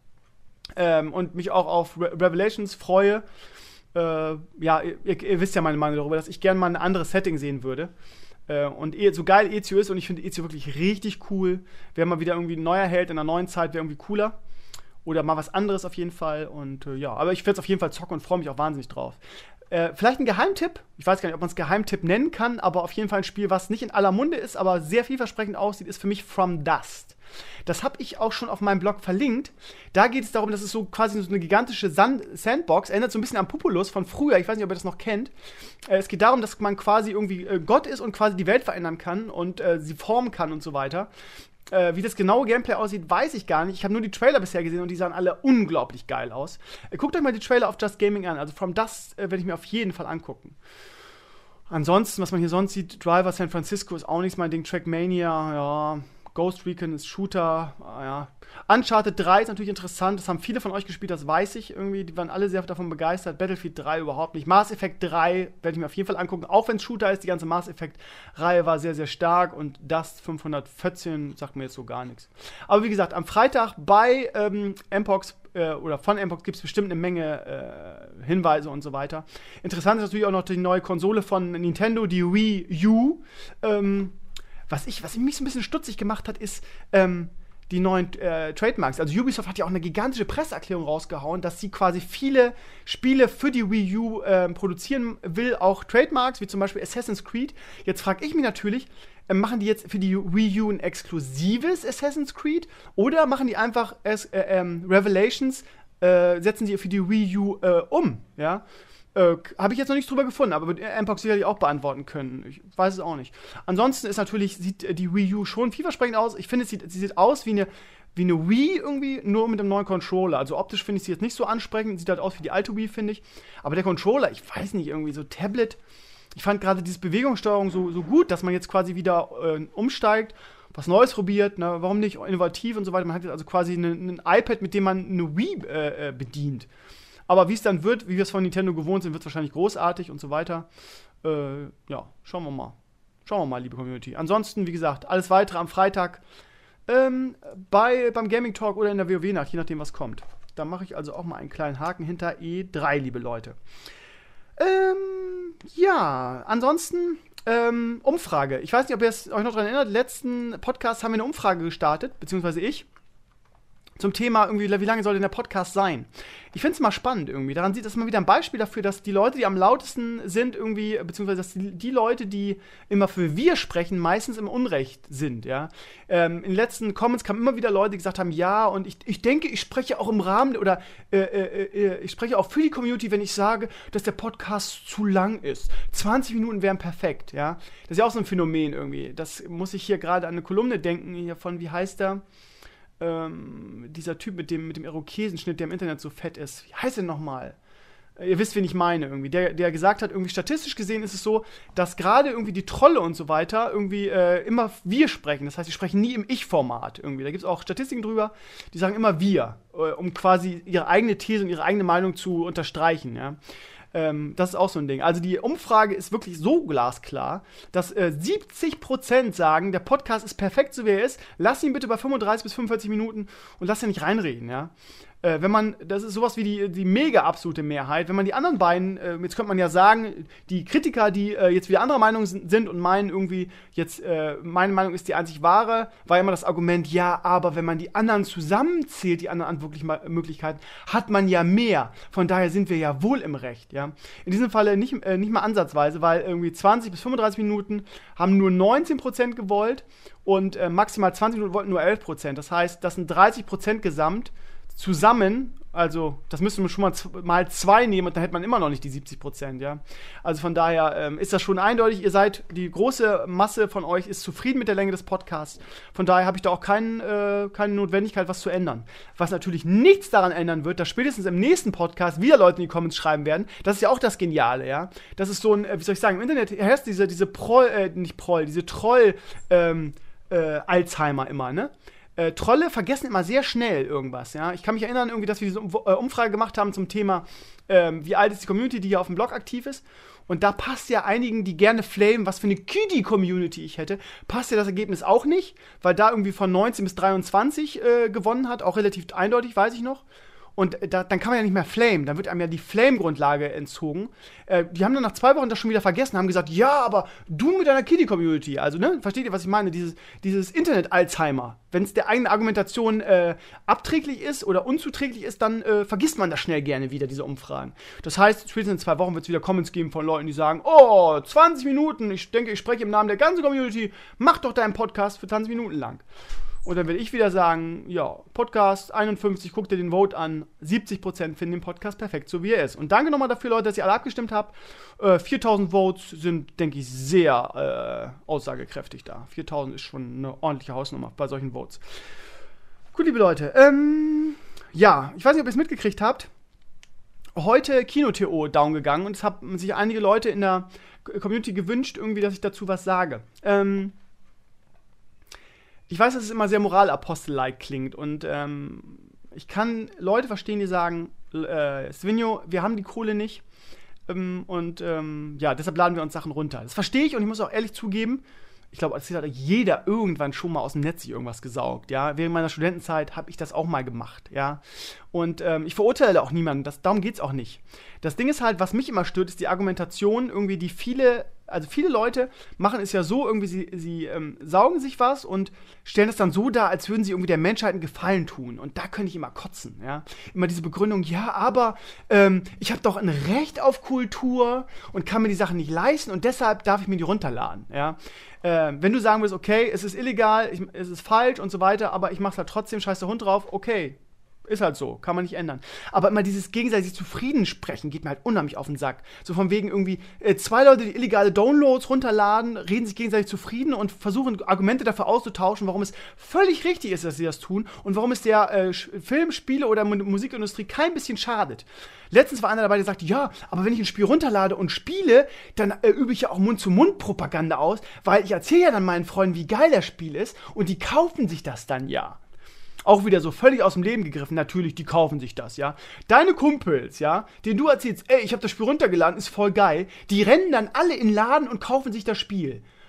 Ähm, und mich auch auf Re- Revelations freue. Äh, ja, ihr, ihr wisst ja meine Meinung darüber, dass ich gerne mal ein anderes Setting sehen würde. Äh, und so geil Ezio ist, und ich finde Ezio wirklich richtig cool. Wäre mal wieder irgendwie ein neuer Held in einer neuen Zeit, wäre irgendwie cooler. Oder mal was anderes auf jeden Fall. Und äh, ja, aber ich werde es auf jeden Fall zocken und freue mich auch wahnsinnig drauf. Äh, vielleicht ein Geheimtipp. Ich weiß gar nicht, ob man es Geheimtipp nennen kann, aber auf jeden Fall ein Spiel, was nicht in aller Munde ist, aber sehr vielversprechend aussieht, ist für mich From Dust. Das habe ich auch schon auf meinem Blog verlinkt. Da geht es darum, dass es so quasi so eine gigantische Sand- Sandbox, erinnert so ein bisschen an Populous von früher, ich weiß nicht, ob ihr das noch kennt. Äh, es geht darum, dass man quasi irgendwie äh, Gott ist und quasi die Welt verändern kann und äh, sie formen kann und so weiter. Äh, wie das genaue Gameplay aussieht, weiß ich gar nicht. Ich habe nur die Trailer bisher gesehen und die sahen alle unglaublich geil aus. Äh, guckt euch mal die Trailer auf Just Gaming an. Also From Dust äh, werde ich mir auf jeden Fall angucken. Ansonsten, was man hier sonst sieht, Driver San Francisco ist auch nichts mein Ding. Trackmania, ja. Ghost Recon ist Shooter, ja. Uncharted drei ist natürlich interessant, das haben viele von euch gespielt, das weiß ich irgendwie, die waren alle sehr davon begeistert. Battlefield drei überhaupt nicht. Mass Effect drei werde ich mir auf jeden Fall angucken, auch wenn es Shooter ist, die ganze Mass Effect-Reihe war sehr, sehr stark und Dust fünfhundertvierzehn sagt mir jetzt so gar nichts. Aber wie gesagt, am Freitag bei ähm, Mpox äh, oder von Mpox gibt es bestimmt eine Menge äh, Hinweise und so weiter. Interessant ist natürlich auch noch die neue Konsole von Nintendo, die Wii U. Ähm, Was, ich, was mich so ein bisschen stutzig gemacht hat, ist ähm, die neuen äh, Trademarks. Also Ubisoft hat ja auch eine gigantische Presseerklärung rausgehauen, dass sie quasi viele Spiele für die Wii U äh, produzieren will, auch Trademarks, wie zum Beispiel Assassin's Creed. Jetzt frage ich mich natürlich, äh, machen die jetzt für die Wii U ein exklusives Assassin's Creed oder machen die einfach äh, äh, Revelations, äh, setzen die für die Wii U äh, um, ja? Äh, habe ich jetzt noch nichts drüber gefunden, aber wird Mpox sicherlich auch beantworten können. Ich weiß es auch nicht. Ansonsten ist natürlich, sieht die Wii U schon vielversprechend aus. Ich finde, sie sieht, sie sieht aus wie eine, wie eine Wii irgendwie, nur mit einem neuen Controller. Also optisch finde ich sie jetzt nicht so ansprechend. Sieht halt aus wie die alte Wii, finde ich. Aber der Controller, ich weiß nicht, irgendwie so Tablet. Ich fand gerade diese Bewegungssteuerung so, so gut, dass man jetzt quasi wieder äh, umsteigt, was Neues probiert, ne? Warum nicht innovativ und so weiter. Man hat jetzt also quasi ein iPad, mit dem man eine Wii äh, bedient. Aber wie es dann wird, wie wir es von Nintendo gewohnt sind, wird es wahrscheinlich großartig und so weiter. Äh, ja, schauen wir mal. Schauen wir mal, liebe Community. Ansonsten, wie gesagt, alles weitere am Freitag ähm, bei, beim Gaming Talk oder in der WoW-Nacht, je nachdem, was kommt. Da mache ich also auch mal einen kleinen Haken hinter E drei, liebe Leute. Ähm, ja, ansonsten ähm, Umfrage. Ich weiß nicht, ob ihr es euch noch daran erinnert, letzten Podcast haben wir eine Umfrage gestartet, beziehungsweise ich, zum Thema irgendwie, wie lange soll denn der Podcast sein? Ich finde es mal spannend irgendwie. Daran sieht das mal wieder ein Beispiel dafür, dass die Leute, die am lautesten sind irgendwie, beziehungsweise dass die, die Leute, die immer für wir sprechen, meistens im Unrecht sind, ja. Ähm, in den letzten Comments kamen immer wieder Leute, die gesagt haben, ja, und ich, ich denke, ich spreche auch im Rahmen, oder äh, äh, äh, ich spreche auch für die Community, wenn ich sage, dass der Podcast zu lang ist. zwanzig Minuten wären perfekt, ja. Das ist ja auch so ein Phänomen irgendwie. Das muss ich hier gerade an eine Kolumne denken, hier von, wie heißt der? Ähm, dieser Typ mit dem, mit dem Irokesenschnitt, der im Internet so fett ist. Wie heißt der nochmal? Äh, ihr wisst, wen ich meine irgendwie. Der, der gesagt hat, irgendwie statistisch gesehen ist es so, dass gerade irgendwie die Trolle und so weiter irgendwie äh, immer wir sprechen. Das heißt, sie sprechen nie im Ich-Format irgendwie. Da gibt es auch Statistiken drüber, die sagen immer wir, äh, um quasi ihre eigene These und ihre eigene Meinung zu unterstreichen, ja. Ähm, das ist auch so ein Ding. Also die Umfrage ist wirklich so glasklar, dass äh, siebzig Prozent sagen, der Podcast ist perfekt, so wie er ist. Lass ihn bitte bei fünfunddreißig bis fünfundvierzig Minuten und lass ihn nicht reinreden, ja. Äh, wenn man, das ist sowas wie die, die mega absolute Mehrheit. Wenn man die anderen beiden, äh, jetzt könnte man ja sagen, die Kritiker, die äh, jetzt wieder anderer Meinung sind und meinen irgendwie, jetzt, äh, meine Meinung ist die einzig wahre, war immer das Argument, ja, aber wenn man die anderen zusammenzählt, die anderen Antwortmöglichkeiten, hat man ja mehr. Von daher sind wir ja wohl im Recht, ja. In diesem Falle nicht, äh, nicht mal ansatzweise, weil irgendwie zwanzig bis fünfunddreißig Minuten haben nur neunzehn Prozent gewollt und äh, maximal zwanzig Minuten wollten nur elf Prozent. Das heißt, das sind dreißig Prozent gesamt zusammen, also das müsste man schon mal, z- mal zwei nehmen und dann hätte man immer noch nicht die siebzig Prozent, ja. Also von daher ähm, ist das schon eindeutig, ihr seid, die große Masse von euch ist zufrieden mit der Länge des Podcasts. Von daher habe ich da auch kein, äh, keine Notwendigkeit, was zu ändern. Was natürlich nichts daran ändern wird, dass spätestens im nächsten Podcast wieder Leute in die Comments schreiben werden. Das ist ja auch das Geniale, ja. Das ist so ein, äh, wie soll ich sagen, im Internet herrscht diese, diese Proll, äh, nicht Proll, diese Troll, ähm, äh, Alzheimer immer, ne? Äh, Trolle vergessen immer sehr schnell irgendwas, ja. Ich kann mich erinnern, irgendwie, dass wir diese um- äh, Umfrage gemacht haben zum Thema, ähm, wie alt ist die Community, die hier auf dem Blog aktiv ist. Und da passt ja einigen, die gerne flamen, was für eine Kiddie-Community ich hätte, passt ja das Ergebnis auch nicht, weil da irgendwie von neunzehn bis dreiundzwanzig äh, gewonnen hat, auch relativ eindeutig, weiß ich noch. Und da, dann kann man ja nicht mehr flamen, dann wird einem ja die Flame-Grundlage entzogen. Äh, die haben dann nach zwei Wochen das schon wieder vergessen, haben gesagt, ja, aber du mit deiner Kiddie-Community, also, ne, versteht ihr, was ich meine? Dieses, dieses Internet-Alzheimer. Wenn es der eigenen Argumentation äh, abträglich ist oder unzuträglich ist, dann äh, vergisst man das schnell gerne wieder, diese Umfragen. Das heißt, spätestens in zwei Wochen wird es wieder Comments geben von Leuten, die sagen, oh, zwanzig Minuten, ich denke, ich spreche im Namen der ganzen Community, mach doch deinen Podcast für zwanzig Minuten lang. Und dann werde ich wieder sagen, ja, Podcast einundfünfzig, guck dir den Vote an, siebzig Prozent finden den Podcast perfekt, so wie er ist. Und danke nochmal dafür, Leute, dass ihr alle abgestimmt habt. Äh, viertausend Votes sind, denke ich, sehr äh, aussagekräftig da. viertausend ist schon eine ordentliche Hausnummer bei solchen Votes. Gut, liebe Leute, ähm, ja, ich weiß nicht, ob ihr es mitgekriegt habt. Heute Kino-T O down gegangen und es haben sich einige Leute in der Community gewünscht, irgendwie, dass ich dazu was sage. Ähm, Ich weiß, dass es immer sehr Moralapostel-like klingt und ähm, ich kann Leute verstehen, die sagen, äh, Svenjo, wir haben die Kohle nicht ähm, und ähm, ja, deshalb laden wir uns Sachen runter. Das verstehe ich und ich muss auch ehrlich zugeben, ich glaube, als hat jeder irgendwann schon mal aus dem Netz sich irgendwas gesaugt, ja. Während meiner Studentenzeit habe ich das auch mal gemacht, ja. Und ähm, ich verurteile auch niemanden, das, darum geht's auch nicht. Das Ding ist halt, was mich immer stört, ist die Argumentation irgendwie, die viele, also viele Leute machen es ja so, irgendwie, sie, sie ähm, saugen sich was und stellen es dann so dar, als würden sie irgendwie der Menschheit einen Gefallen tun. Und da könnte ich immer kotzen, ja. Immer diese Begründung, ja, aber ähm, ich habe doch ein Recht auf Kultur und kann mir die Sachen nicht leisten und deshalb darf ich mir die runterladen, ja. Äh, wenn du sagen willst, okay, es ist illegal, ich, es ist falsch und so weiter, aber ich mach's halt trotzdem, scheiß der Hund drauf, okay. Ist halt so, kann man nicht ändern. Aber immer dieses gegenseitig Zufriedensprechen geht mir halt unheimlich auf den Sack. So von wegen irgendwie, äh, zwei Leute, die illegale Downloads runterladen, reden sich gegenseitig zufrieden und versuchen Argumente dafür auszutauschen, warum es völlig richtig ist, dass sie das tun und warum es der äh, Film-, Spiele- oder M- Musikindustrie kein bisschen schadet. Letztens war einer dabei, der sagte, ja, aber wenn ich ein Spiel runterlade und spiele, dann äh, übe ich ja auch Mund-zu-Mund-Propaganda aus, weil ich erzähle ja dann meinen Freunden, wie geil das Spiel ist und die kaufen sich das dann ja. Auch wieder so völlig aus dem Leben gegriffen. Natürlich, die kaufen sich das, ja. Deine Kumpels, ja, denen du erzählst, ey, ich habe das Spiel runtergeladen, ist voll geil. Die rennen dann alle in den Laden und kaufen sich das Spiel.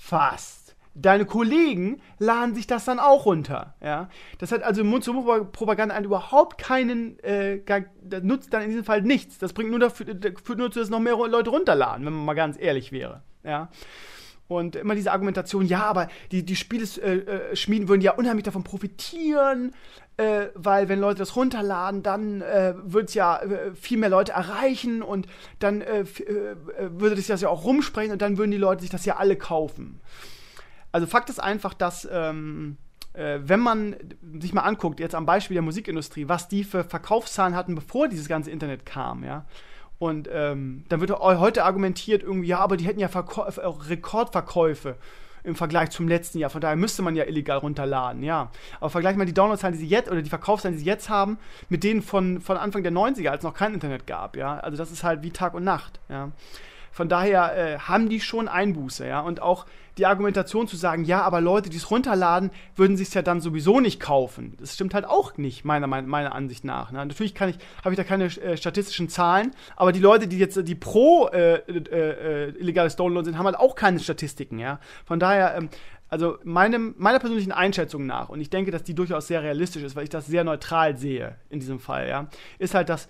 fast. Deine Kollegen laden sich das dann auch runter. Ja? Das hat also Mund-zu-Mund-Propaganda überhaupt keinen, äh, gar, das nutzt dann in diesem Fall nichts. Das bringt nur dafür, das führt nur dazu, dass noch mehr Leute runterladen, wenn man mal ganz ehrlich wäre. Ja? Und immer diese Argumentation, ja, aber die, die Spieleschmieden äh, würden ja unheimlich davon profitieren, äh, weil wenn Leute das runterladen, dann äh, wird es ja äh, viel mehr Leute erreichen und dann äh, f- äh, würde das ja auch rumsprechen und dann würden die Leute sich das ja alle kaufen. Also Fakt ist einfach, dass ähm, äh, wenn man sich mal anguckt, jetzt am Beispiel der Musikindustrie, was die für Verkaufszahlen hatten, bevor dieses ganze Internet kam, ja, und ähm, dann wird heute argumentiert irgendwie, ja, aber die hätten ja Verkäu- äh, Rekordverkäufe im Vergleich zum letzten Jahr, von daher müsste man ja illegal runterladen, ja. Aber vergleich mal die Downloadzahlen, die sie jetzt, oder die Verkaufszahlen, die sie jetzt haben, mit denen von, von Anfang der neunziger, als es noch kein Internet gab, ja. Also das ist halt wie Tag und Nacht, ja. Von daher äh, haben die schon Einbuße, ja. Und auch die Argumentation zu sagen, ja, aber Leute, die es runterladen, würden sich es ja dann sowieso nicht kaufen. Das stimmt halt auch nicht, meiner, meiner Ansicht nach. Ne? Natürlich kann ich, habe ich da keine äh, statistischen Zahlen, aber die Leute, die jetzt die pro äh, äh, äh, illegales Download sind, haben halt auch keine Statistiken, ja. Von daher, ähm, also meinem, meiner persönlichen Einschätzung nach, und ich denke, dass die durchaus sehr realistisch ist, weil ich das sehr neutral sehe in diesem Fall, ja, ist halt, dass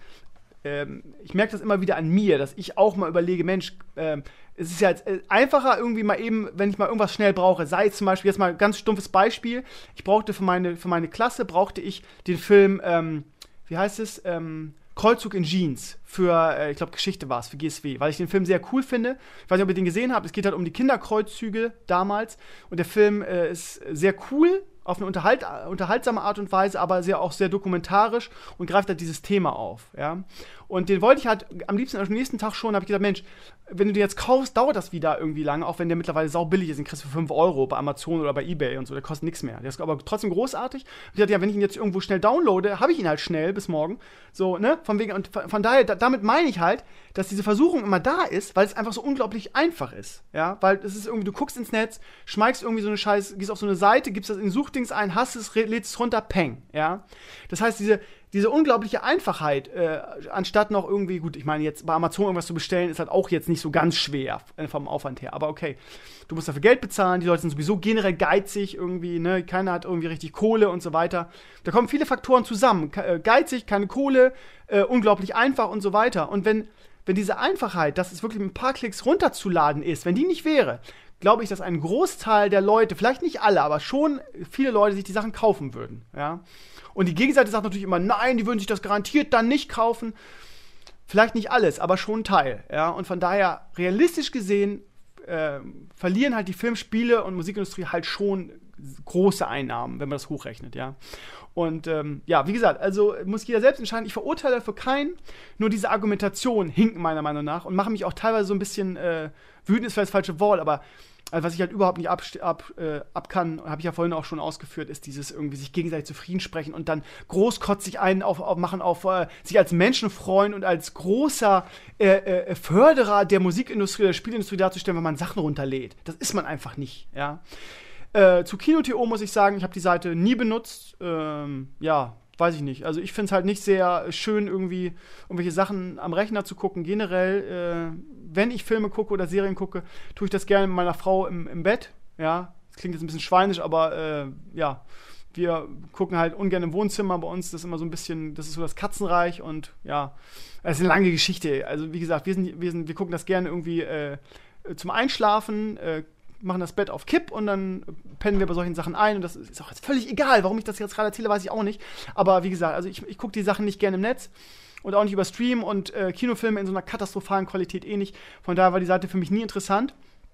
ich merke das immer wieder an mir, dass ich auch mal überlege, Mensch, äh, es ist ja jetzt einfacher irgendwie mal eben, wenn ich mal irgendwas schnell brauche, sei es zum Beispiel, jetzt mal ein ganz stumpfes Beispiel, ich brauchte für meine, für meine Klasse, brauchte ich den Film, ähm, wie heißt es, ähm, Kreuzzug in Jeans für, äh, ich glaube, Geschichte war es, für G S W, weil ich den Film sehr cool finde. Ich weiß nicht, ob ihr den gesehen habt, es geht halt um die Kinderkreuzzüge damals und der Film äh, ist sehr cool, auf eine unterhalt, unterhaltsame Art und Weise, aber sehr, auch sehr dokumentarisch und greift halt dieses Thema auf, ja. Und den wollte ich halt am liebsten am nächsten Tag schon, habe ich gedacht, Mensch, wenn du den jetzt kaufst, dauert das wieder irgendwie lange, auch wenn der mittlerweile saubillig ist, den kriegst du für fünf Euro bei Amazon oder bei Ebay und so, der kostet nichts mehr. Der ist aber trotzdem großartig. Und ich dachte, ja, wenn ich ihn jetzt irgendwo schnell downloade, habe ich ihn halt schnell bis morgen. So, ne, von wegen, und von daher, da, damit meine ich halt, dass diese Versuchung immer da ist, weil es einfach so unglaublich einfach ist, ja, weil es ist irgendwie, du guckst ins Netz, schmeißt irgendwie so eine Scheiß, gehst auf so eine Seite, gibst das in Suchdings ein, hast es, lädst es runter, peng, ja. Das heißt, diese Diese unglaubliche Einfachheit, äh, anstatt noch irgendwie, gut, ich meine, jetzt bei Amazon irgendwas zu bestellen, ist halt auch jetzt nicht so ganz schwer vom Aufwand her. Aber okay, du musst dafür Geld bezahlen, die Leute sind sowieso generell geizig irgendwie, ne, keiner hat irgendwie richtig Kohle und so weiter. Da kommen viele Faktoren zusammen. Ge- geizig, keine Kohle, äh, unglaublich einfach und so weiter. Und wenn, wenn diese Einfachheit, dass es wirklich mit ein paar Klicks runterzuladen ist, wenn die nicht wäre, glaube ich, dass ein Großteil der Leute, vielleicht nicht alle, aber schon viele Leute sich die Sachen kaufen würden, ja. Und die Gegenseite sagt natürlich immer, nein, die würden sich das garantiert dann nicht kaufen. Vielleicht nicht alles, aber schon ein Teil, ja. Und von daher, realistisch gesehen, äh, verlieren halt die Film-, Spiele- und Musikindustrie halt schon große Einnahmen, wenn man das hochrechnet, ja. Und ähm, ja, wie gesagt, also muss jeder selbst entscheiden. Ich verurteile für keinen, nur diese Argumentation hinkt meiner Meinung nach und mache mich auch teilweise so ein bisschen äh, wütend, ist vielleicht das falsche Wort, aber also was ich halt überhaupt nicht ab, ab, äh, ab kann, habe ich ja vorhin auch schon ausgeführt, ist dieses irgendwie sich gegenseitig zufrieden sprechen und dann großkotzig einen auf, auf machen, auf äh, sich als Menschenfreund und als großer äh, äh, Förderer der Musikindustrie, der Spielindustrie darzustellen, wenn man Sachen runterlädt. Das ist man einfach nicht, ja. Äh, zu Kino Punkt to muss ich sagen, ich habe die Seite nie benutzt, ähm, ja, weiß ich nicht. Also ich finde es halt nicht sehr schön, irgendwie irgendwelche Sachen am Rechner zu gucken. Generell, äh, wenn ich Filme gucke oder Serien gucke, tue ich das gerne mit meiner Frau im, im Bett. Ja, das klingt jetzt ein bisschen schweinisch, aber äh, ja, wir gucken halt ungern im Wohnzimmer. Bei uns das ist immer so ein bisschen, das ist so das Katzenreich und ja, das ist eine lange Geschichte. Also wie gesagt, wir sind, wir sind, wir gucken das gerne irgendwie äh, zum Einschlafen, äh, machen das Bett auf Kipp und dann pennen wir bei solchen Sachen ein und das ist auch jetzt völlig egal, warum ich das jetzt gerade erzähle, weiß ich auch nicht, aber wie gesagt, also ich, ich gucke die Sachen nicht gerne im Netz und auch nicht über Stream und äh, Kinofilme in so einer katastrophalen Qualität eh nicht, von daher war die Seite für mich nie interessant.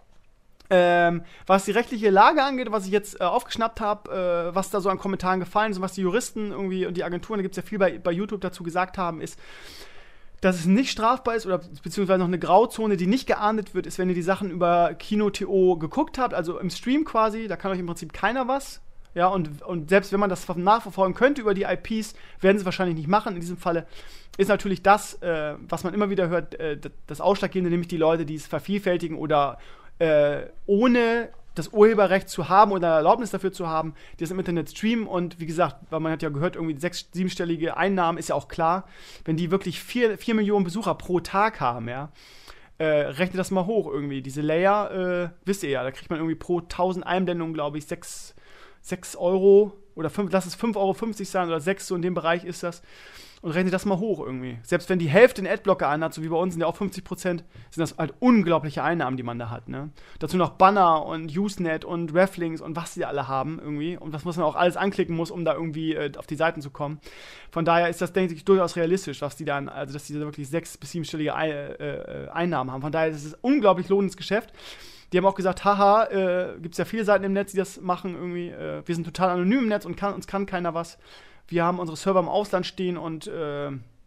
Ähm, was die rechtliche Lage angeht, was ich jetzt äh, aufgeschnappt habe, äh, was da so an Kommentaren gefallen ist und was die Juristen irgendwie und die Agenturen, da gibt es ja viel bei, bei YouTube dazu gesagt haben, ist, dass es nicht strafbar ist oder beziehungsweise noch eine Grauzone, die nicht geahndet wird, ist, wenn ihr die Sachen über Kino Punkt to geguckt habt, also im Stream quasi, da kann euch im Prinzip keiner was. Ja, und, und selbst wenn man das nachverfolgen könnte über die I Ps, werden sie es wahrscheinlich nicht machen. In diesem Falle ist natürlich das, äh, was man immer wieder hört, äh, das Ausschlaggebende, nämlich die Leute, die es vervielfältigen oder äh, ohne das Urheberrecht zu haben oder Erlaubnis dafür zu haben, die das im Internet streamen und wie gesagt, weil man hat ja gehört, irgendwie sechs-, siebenstellige Einnahmen, ist ja auch klar, wenn die wirklich vier, vier Millionen Besucher pro Tag haben, ja, Äh, rechnet das mal hoch irgendwie. Diese Layer, äh, wisst ihr ja, da kriegt man irgendwie pro tausend Einblendungen, glaube ich, sechs Euro oder fünf, lass es fünf Euro fünfzig sein oder sechs, so in dem Bereich ist das. Und rechnet das mal hoch irgendwie. Selbst wenn die Hälfte den Adblocker anhat, so wie bei uns sind ja auch fünfzig Prozent, sind das halt unglaubliche Einnahmen, die man da hat. Ne? Dazu noch Banner und Usenet und Reflinks und was die alle haben irgendwie. Und was man auch alles anklicken muss, um da irgendwie äh, auf die Seiten zu kommen. Von daher ist das, denke ich, durchaus realistisch, was die dann, also dass die da wirklich sechs- bis siebenstellige Ei- äh, Einnahmen haben. Von daher ist es ein unglaublich lohnendes Geschäft. Die haben auch gesagt, haha, äh, gibt es ja viele Seiten im Netz, die das machen irgendwie. Äh, wir sind total anonym im Netz und kann, uns kann keiner was. Wir haben unsere Server im Ausland stehen und äh,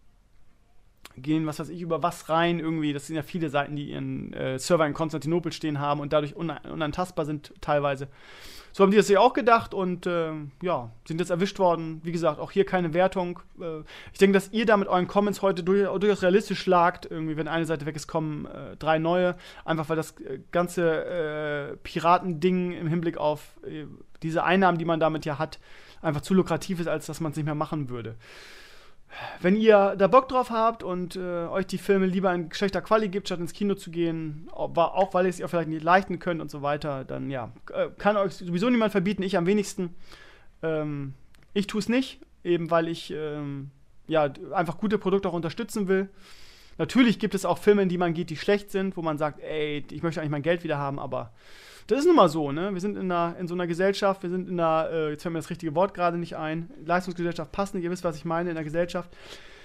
gehen, was weiß ich, über was rein irgendwie. Das sind ja viele Seiten, die ihren äh, Server in Konstantinopel stehen haben und dadurch un- unantastbar sind teilweise. So haben die das ja auch gedacht und äh, ja, sind jetzt erwischt worden. Wie gesagt, auch hier keine Wertung. Äh, ich denke, dass ihr da mit euren Comments heute durch, durchaus realistisch lagt. Irgendwie, wenn eine Seite weg ist, kommen äh, drei neue. Einfach weil das äh, ganze äh, Piratending im Hinblick auf äh, diese Einnahmen, die man damit ja hat, einfach zu lukrativ ist, als dass man es nicht mehr machen würde. Wenn ihr da Bock drauf habt und äh, euch die Filme lieber in schlechter Quali gibt, statt ins Kino zu gehen, auch weil ihr es ja vielleicht nicht leisten könnt und so weiter, dann ja, kann euch sowieso niemand verbieten, ich am wenigsten. Ähm, ich tue es nicht, eben weil ich ähm, ja, einfach gute Produkte auch unterstützen will. Natürlich gibt es auch Filme, in die man geht, die schlecht sind, wo man sagt, ey, ich möchte eigentlich mein Geld wieder haben, aber das ist nun mal so, ne? Wir sind in, einer, in so einer Gesellschaft, wir sind in einer, äh, jetzt fällt mir das richtige Wort gerade nicht ein, Leistungsgesellschaft passt nicht, ihr wisst, was ich meine, in einer Gesellschaft,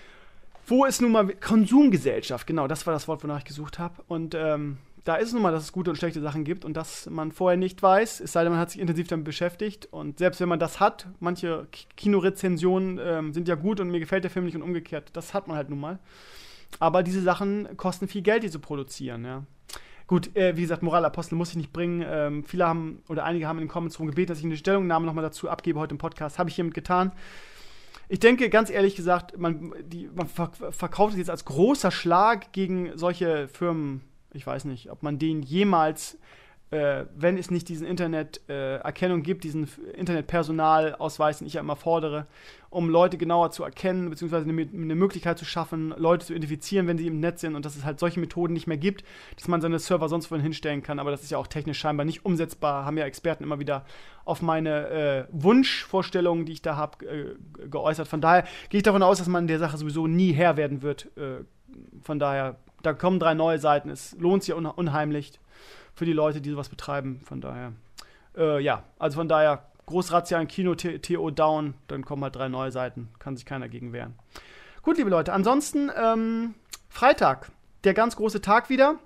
wo es nun mal, Konsumgesellschaft, genau, das war das Wort, wonach ich gesucht habe. Und ähm, da ist es nun mal, dass es gute und schlechte Sachen gibt und dass man vorher nicht weiß, es sei denn, man hat sich intensiv damit beschäftigt. Und selbst wenn man das hat, manche Kinorezensionen ähm, sind ja gut und mir gefällt der Film nicht und umgekehrt, das hat man halt nun mal. Aber diese Sachen kosten viel Geld, die zu produzieren, ja. Gut, äh, wie gesagt, Moralapostel muss ich nicht bringen. Ähm, viele haben, oder einige haben in den Comments darum gebeten, dass ich eine Stellungnahme nochmal dazu abgebe heute im Podcast. Habe ich hiermit getan. Ich denke, ganz ehrlich gesagt, man, die, man ver- verkauft es jetzt als großer Schlag gegen solche Firmen. Ich weiß nicht, ob man denen jemals, äh, wenn es nicht diesen Internet-Erkennung äh, gibt, diesen Internetpersonalausweis, den ich ja immer fordere, um Leute genauer zu erkennen, beziehungsweise eine, eine Möglichkeit zu schaffen, Leute zu identifizieren, wenn sie im Netz sind und dass es halt solche Methoden nicht mehr gibt, dass man seine Server sonst wohin hinstellen kann, aber das ist ja auch technisch scheinbar nicht umsetzbar, haben ja Experten immer wieder auf meine äh, Wunschvorstellungen, die ich da habe, äh, geäußert. Von daher gehe ich davon aus, dass man in der Sache sowieso nie Herr werden wird. Äh, von daher, da kommen drei neue Seiten, es lohnt sich un- unheimlich für die Leute, die sowas betreiben, von daher, äh, ja, also von daher, Großrazzia im Kino, T O down, dann kommen halt drei neue Seiten. Kann sich keiner gegen wehren. Gut, liebe Leute, ansonsten ähm, Freitag, der ganz große Tag wieder.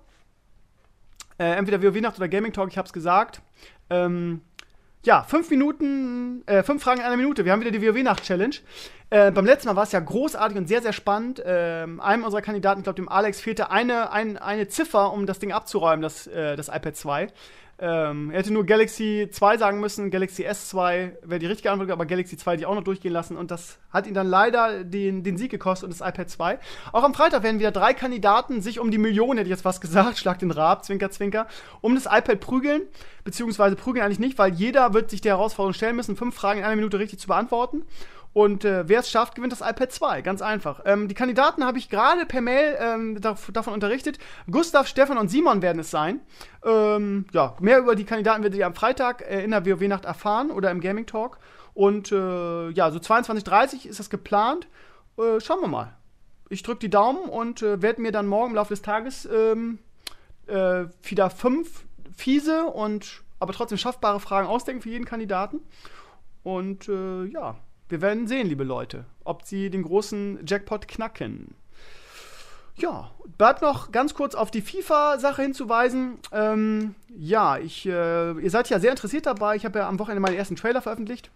Äh, entweder WoW-Nacht oder Gaming Talk, ich hab's gesagt. Ähm, ja, fünf Minuten, äh, fünf Fragen in einer Minute. Wir haben wieder die WoW-Nacht-Challenge. Äh, beim letzten Mal war es ja großartig und sehr, sehr spannend. Ähm, einem unserer Kandidaten, ich glaube dem Alex, fehlte eine, ein, eine Ziffer, um das Ding abzuräumen, das, äh, das iPad zwei. Ähm, er hätte nur Galaxy zwei sagen müssen, Galaxy S zwei wäre die richtige Antwort, aber Galaxy zwei die auch noch durchgehen lassen und das hat ihn dann leider den, den Sieg gekostet und das iPad zwei. Auch am Freitag werden wieder drei Kandidaten sich um die Million, hätte ich jetzt was gesagt, schlag den Rab, Zwinker, Zwinker, um das iPad prügeln, beziehungsweise prügeln eigentlich nicht, weil jeder wird sich der Herausforderung stellen müssen, fünf Fragen in einer Minute richtig zu beantworten. Und äh, wer es schafft, gewinnt das iPad zwei. Ganz einfach. Ähm, die Kandidaten habe ich gerade per Mail ähm, dav- davon unterrichtet. Gustav, Stefan und Simon werden es sein. Ähm, ja, mehr über die Kandidaten werdet ihr am Freitag äh, in der WoW-Nacht erfahren oder im Gaming Talk. Und äh, ja, so zweiundzwanzig Uhr dreißig ist das geplant. Äh, schauen wir mal. Ich drücke die Daumen und äh, werde mir dann morgen im Laufe des Tages ähm, äh, wieder fünf fiese und aber trotzdem schaffbare Fragen ausdenken für jeden Kandidaten. Und äh, ja, wir werden sehen, liebe Leute, ob sie den großen Jackpot knacken. Ja, bleibt noch ganz kurz auf die FIFA-Sache hinzuweisen. Ähm, ja, ich, äh, ihr seid ja sehr interessiert dabei. Ich habe ja am Wochenende meinen ersten Trailer veröffentlicht.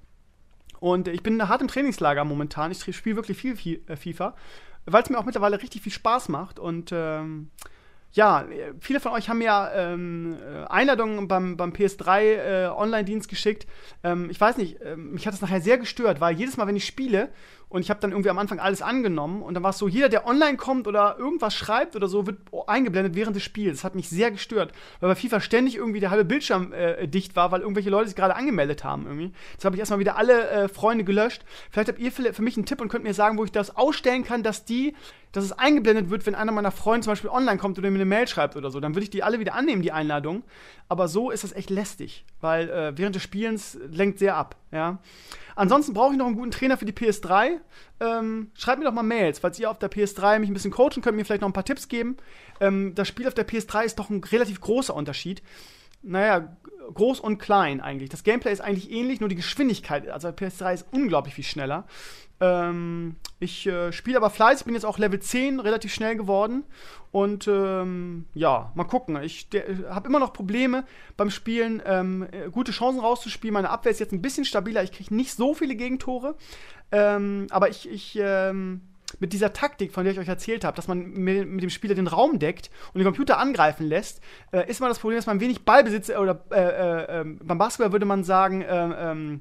Und ich bin hart im Trainingslager momentan. Ich spiele wirklich viel, viel äh, FIFA, weil es mir auch mittlerweile richtig viel Spaß macht. Und ähm, ja, viele von euch haben ja ähm, Einladungen beim, beim P S drei äh, Online-Dienst geschickt. Ähm, ich weiß nicht, äh, mich hat das nachher sehr gestört, weil jedes Mal, wenn ich spiele Und ich habe dann irgendwie am Anfang alles angenommen. Und dann war es so, jeder, der online kommt oder irgendwas schreibt oder so, wird eingeblendet während des Spiels. Das hat mich sehr gestört, weil bei FIFA ständig irgendwie der halbe Bildschirm äh, dicht war, weil irgendwelche Leute sich gerade angemeldet haben irgendwie. Jetzt habe ich erstmal wieder alle äh, Freunde gelöscht. Vielleicht habt ihr für, für mich einen Tipp und könnt mir sagen, wo ich das ausstellen kann, dass die, dass es eingeblendet wird, wenn einer meiner Freunde zum Beispiel online kommt oder mir eine Mail schreibt oder so. Dann würde ich die alle wieder annehmen, die Einladung. Aber so ist das echt lästig, weil äh, während des Spielens lenkt sehr ab, ja. Ansonsten brauche ich noch einen guten Trainer für die P S drei. Ähm, schreibt mir doch mal Mails, falls ihr auf der P S drei mich ein bisschen coachen könnt, mir vielleicht noch ein paar Tipps geben. Ähm, das Spiel auf der P S drei ist doch ein relativ großer Unterschied. Naja, groß und klein eigentlich. Das Gameplay ist eigentlich ähnlich, nur die Geschwindigkeit, also P S drei ist unglaublich viel schneller. Ähm, ich äh, spiele aber fleißig, bin jetzt auch Level zehn, relativ schnell geworden. Und ähm, ja, mal gucken. Ich habe immer noch Probleme beim Spielen, ähm, gute Chancen rauszuspielen. Meine Abwehr ist jetzt ein bisschen stabiler. Ich kriege nicht so viele Gegentore. Ähm, aber ich, ich ähm, mit dieser Taktik, von der ich euch erzählt habe, dass man mit dem Spieler den Raum deckt und den Computer angreifen lässt, äh, ist mal das Problem, dass man wenig Ballbesitz, oder äh, äh, äh, beim Basketball würde man sagen, äh, äh,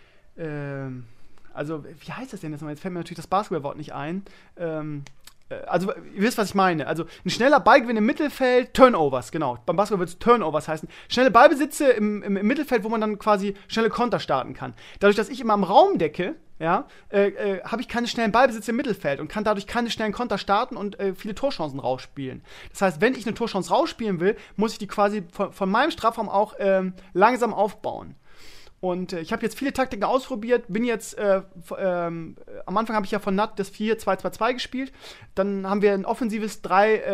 äh, also, wie heißt das denn jetzt? Jetzt fällt mir natürlich das Basketballwort nicht ein. Ähm, äh, also, ihr wisst, was ich meine. Also, ein schneller Ballgewinn im Mittelfeld, Turnovers, genau. Beim Basketball wird es Turnovers heißen. Schnelle Ballbesitze im, im, im Mittelfeld, wo man dann quasi schnelle Konter starten kann. Dadurch, dass ich immer im Raum decke, ja, äh, äh, habe ich keine schnellen Ballbesitze im Mittelfeld und kann dadurch keine schnellen Konter starten und äh, viele Torchancen rausspielen. Das heißt, wenn ich eine Torchance rausspielen will, muss ich die quasi von, von meinem Strafraum auch ähm, langsam aufbauen. Und äh, ich habe jetzt viele Taktiken ausprobiert, bin jetzt, äh, ähm, am Anfang habe ich ja von N A T das vier zwei zwei zwei gespielt, dann haben wir ein offensives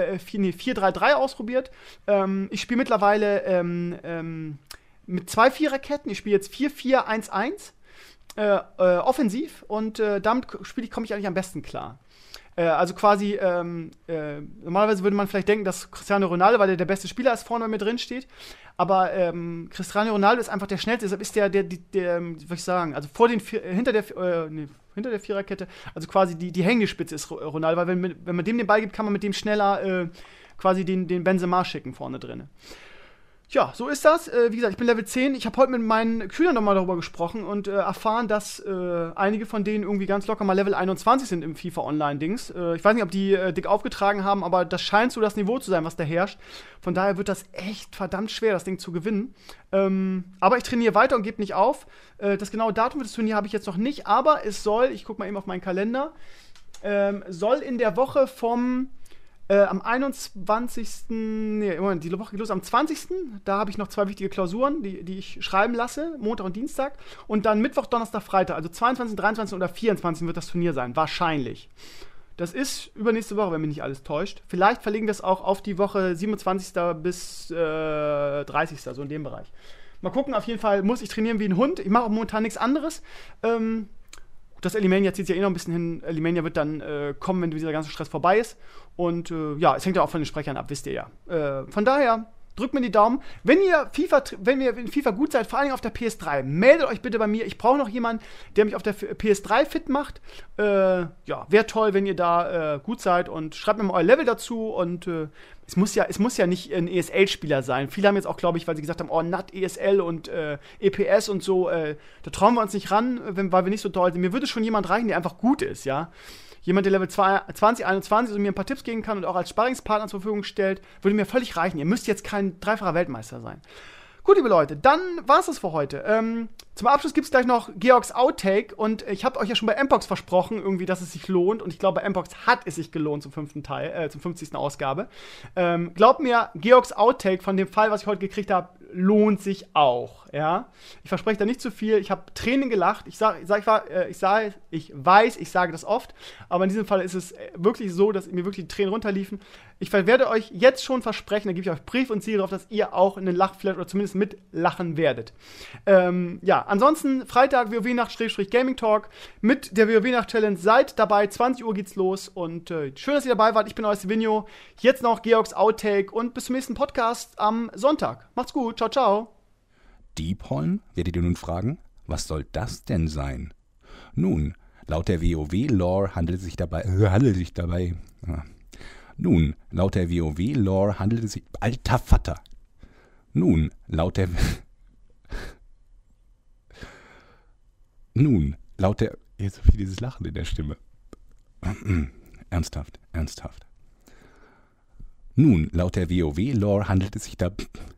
vier drei drei ausprobiert. Ähm, ich spiele mittlerweile ähm, ähm, mit zwei Viererketten, ich spiele jetzt vier vier eins eins äh, äh, offensiv und äh, damit spiele ich, komme ich eigentlich am besten klar. Also quasi, ähm, äh, normalerweise würde man vielleicht denken, dass Cristiano Ronaldo, weil er der beste Spieler ist, vorne bei mir drin steht. Aber ähm, Cristiano Ronaldo ist einfach der schnellste, deshalb ist der, der, der, der wie soll ich sagen, also vor den, hinter der, äh, nee, hinter der Viererkette, also quasi die, die Hängespitze ist Ronaldo, weil wenn, wenn man dem den Ball gibt, kann man mit dem schneller äh, quasi den, den Benzema schicken vorne drin. Ja, so ist das. Äh, wie gesagt, ich bin Level zehn. Ich habe heute mit meinen Schülern nochmal darüber gesprochen und äh, erfahren, dass äh, einige von denen irgendwie ganz locker mal Level einundzwanzig sind im FIFA Online-Dings. Äh, ich weiß nicht, ob die äh, dick aufgetragen haben, aber das scheint so das Niveau zu sein, was da herrscht. Von daher wird das echt verdammt schwer, das Ding zu gewinnen. Ähm, aber ich trainiere weiter und gebe nicht auf. Äh, das genaue Datum für das Turnier habe ich jetzt noch nicht, aber es soll, ich gucke mal eben auf meinen Kalender, ähm, soll in der Woche vom Äh, am einundzwanzigsten Nee, Moment, die Woche geht los am zwanzigsten Da habe ich noch zwei wichtige Klausuren, die, die ich schreiben lasse, Montag und Dienstag. Und dann Mittwoch, Donnerstag, Freitag, also zweiundzwanzigsten dreiundzwanzigsten oder vierundzwanzigsten wird das Turnier sein, wahrscheinlich. Das ist übernächste Woche, wenn mich nicht alles täuscht. Vielleicht verlegen wir es auch auf die Woche siebenundzwanzigsten bis äh, dreißigsten so in dem Bereich. Mal gucken, auf jeden Fall muss ich trainieren wie ein Hund. Ich mache auch momentan nichts anderes. Ähm, Das Elimania zieht sich ja eh noch ein bisschen hin. Elimania wird dann äh, kommen, wenn dieser ganze Stress vorbei ist. Und äh, ja, es hängt ja auch von den Sprechern ab, wisst ihr ja. Äh, von daher, drückt mir die Daumen. Wenn ihr FIFA, wenn ihr in FIFA gut seid, vor allem auf der P S drei, meldet euch bitte bei mir. Ich brauche noch jemanden, der mich auf der P S drei fit macht. Äh, ja, wäre toll, wenn ihr da äh, gut seid. Und schreibt mir mal euer Level dazu. Und äh, es muss ja, es muss ja nicht ein E S L-Spieler sein. Viele haben jetzt auch, glaube ich, weil sie gesagt haben, oh, N A T, E S L und äh, E P S und so, äh, da trauen wir uns nicht ran, wenn, weil wir nicht so doll sind. Mir würde schon jemand reichen, der einfach gut ist, ja. Jemand, der Level zwanzig, einundzwanzig und mir ein paar Tipps geben kann und auch als Sparringspartner zur Verfügung stellt, würde mir völlig reichen. Ihr müsst jetzt kein dreifacher Weltmeister sein. Gut, liebe Leute, dann war's das für heute. Ähm, zum Abschluss gibt's gleich noch Georgs Outtake und ich habe euch ja schon bei Mpox versprochen, irgendwie, dass es sich lohnt und ich glaube, bei Mpox hat es sich gelohnt zum fünften Teil, äh, zum fünfzigsten Ausgabe. Ähm, glaubt mir, Georgs Outtake von dem Fall, was ich heute gekriegt habe, lohnt sich auch, ja. Ich verspreche da nicht zu viel. Ich habe Tränen gelacht. Ich sag, ich sag, ich, war, äh, ich sage, ich weiß, ich sage das oft, aber in diesem Fall ist es wirklich so, dass mir wirklich die Tränen runterliefen. Ich werde euch jetzt schon versprechen, da gebe ich euch Brief und Siegel drauf, dass ihr auch einen Lachflash oder zumindest mitlachen werdet. Ähm, ja, ansonsten Freitag WoW-Nacht-Gaming Talk mit der WoW-Nacht-Challenge. Seid dabei, zwanzig Uhr geht's los und äh, schön, dass ihr dabei wart. Ich bin euer Stevenio. Jetzt noch Georgs Outtake und bis zum nächsten Podcast am Sonntag. Macht's gut. Ciao, ciao. Deepholm, werdet ihr nun fragen, was soll das denn sein? Nun, laut der WoW-Lore handelt es sich dabei, äh, handelt es sich dabei, äh, nun, laut der WoW-Lore handelt es sich, alter Vater, nun, laut der, nun, laut der, Jetzt so viel dieses Lachen in der Stimme. Ernsthaft, ernsthaft. Nun, laut der WoW-Lore handelt es sich da...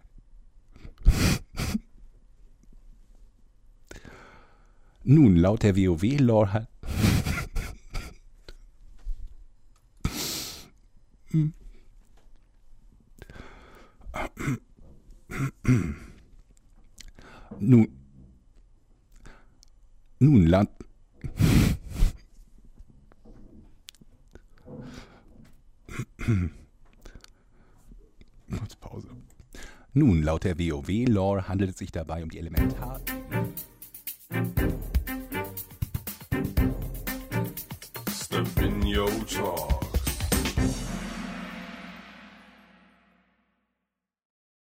Nun, laut der WoW-Lore hat... Nun... Nun, laut... Kurz Pause. Nun, laut der WoW-Lore handelt es sich dabei um die Elementar... Step in your jar.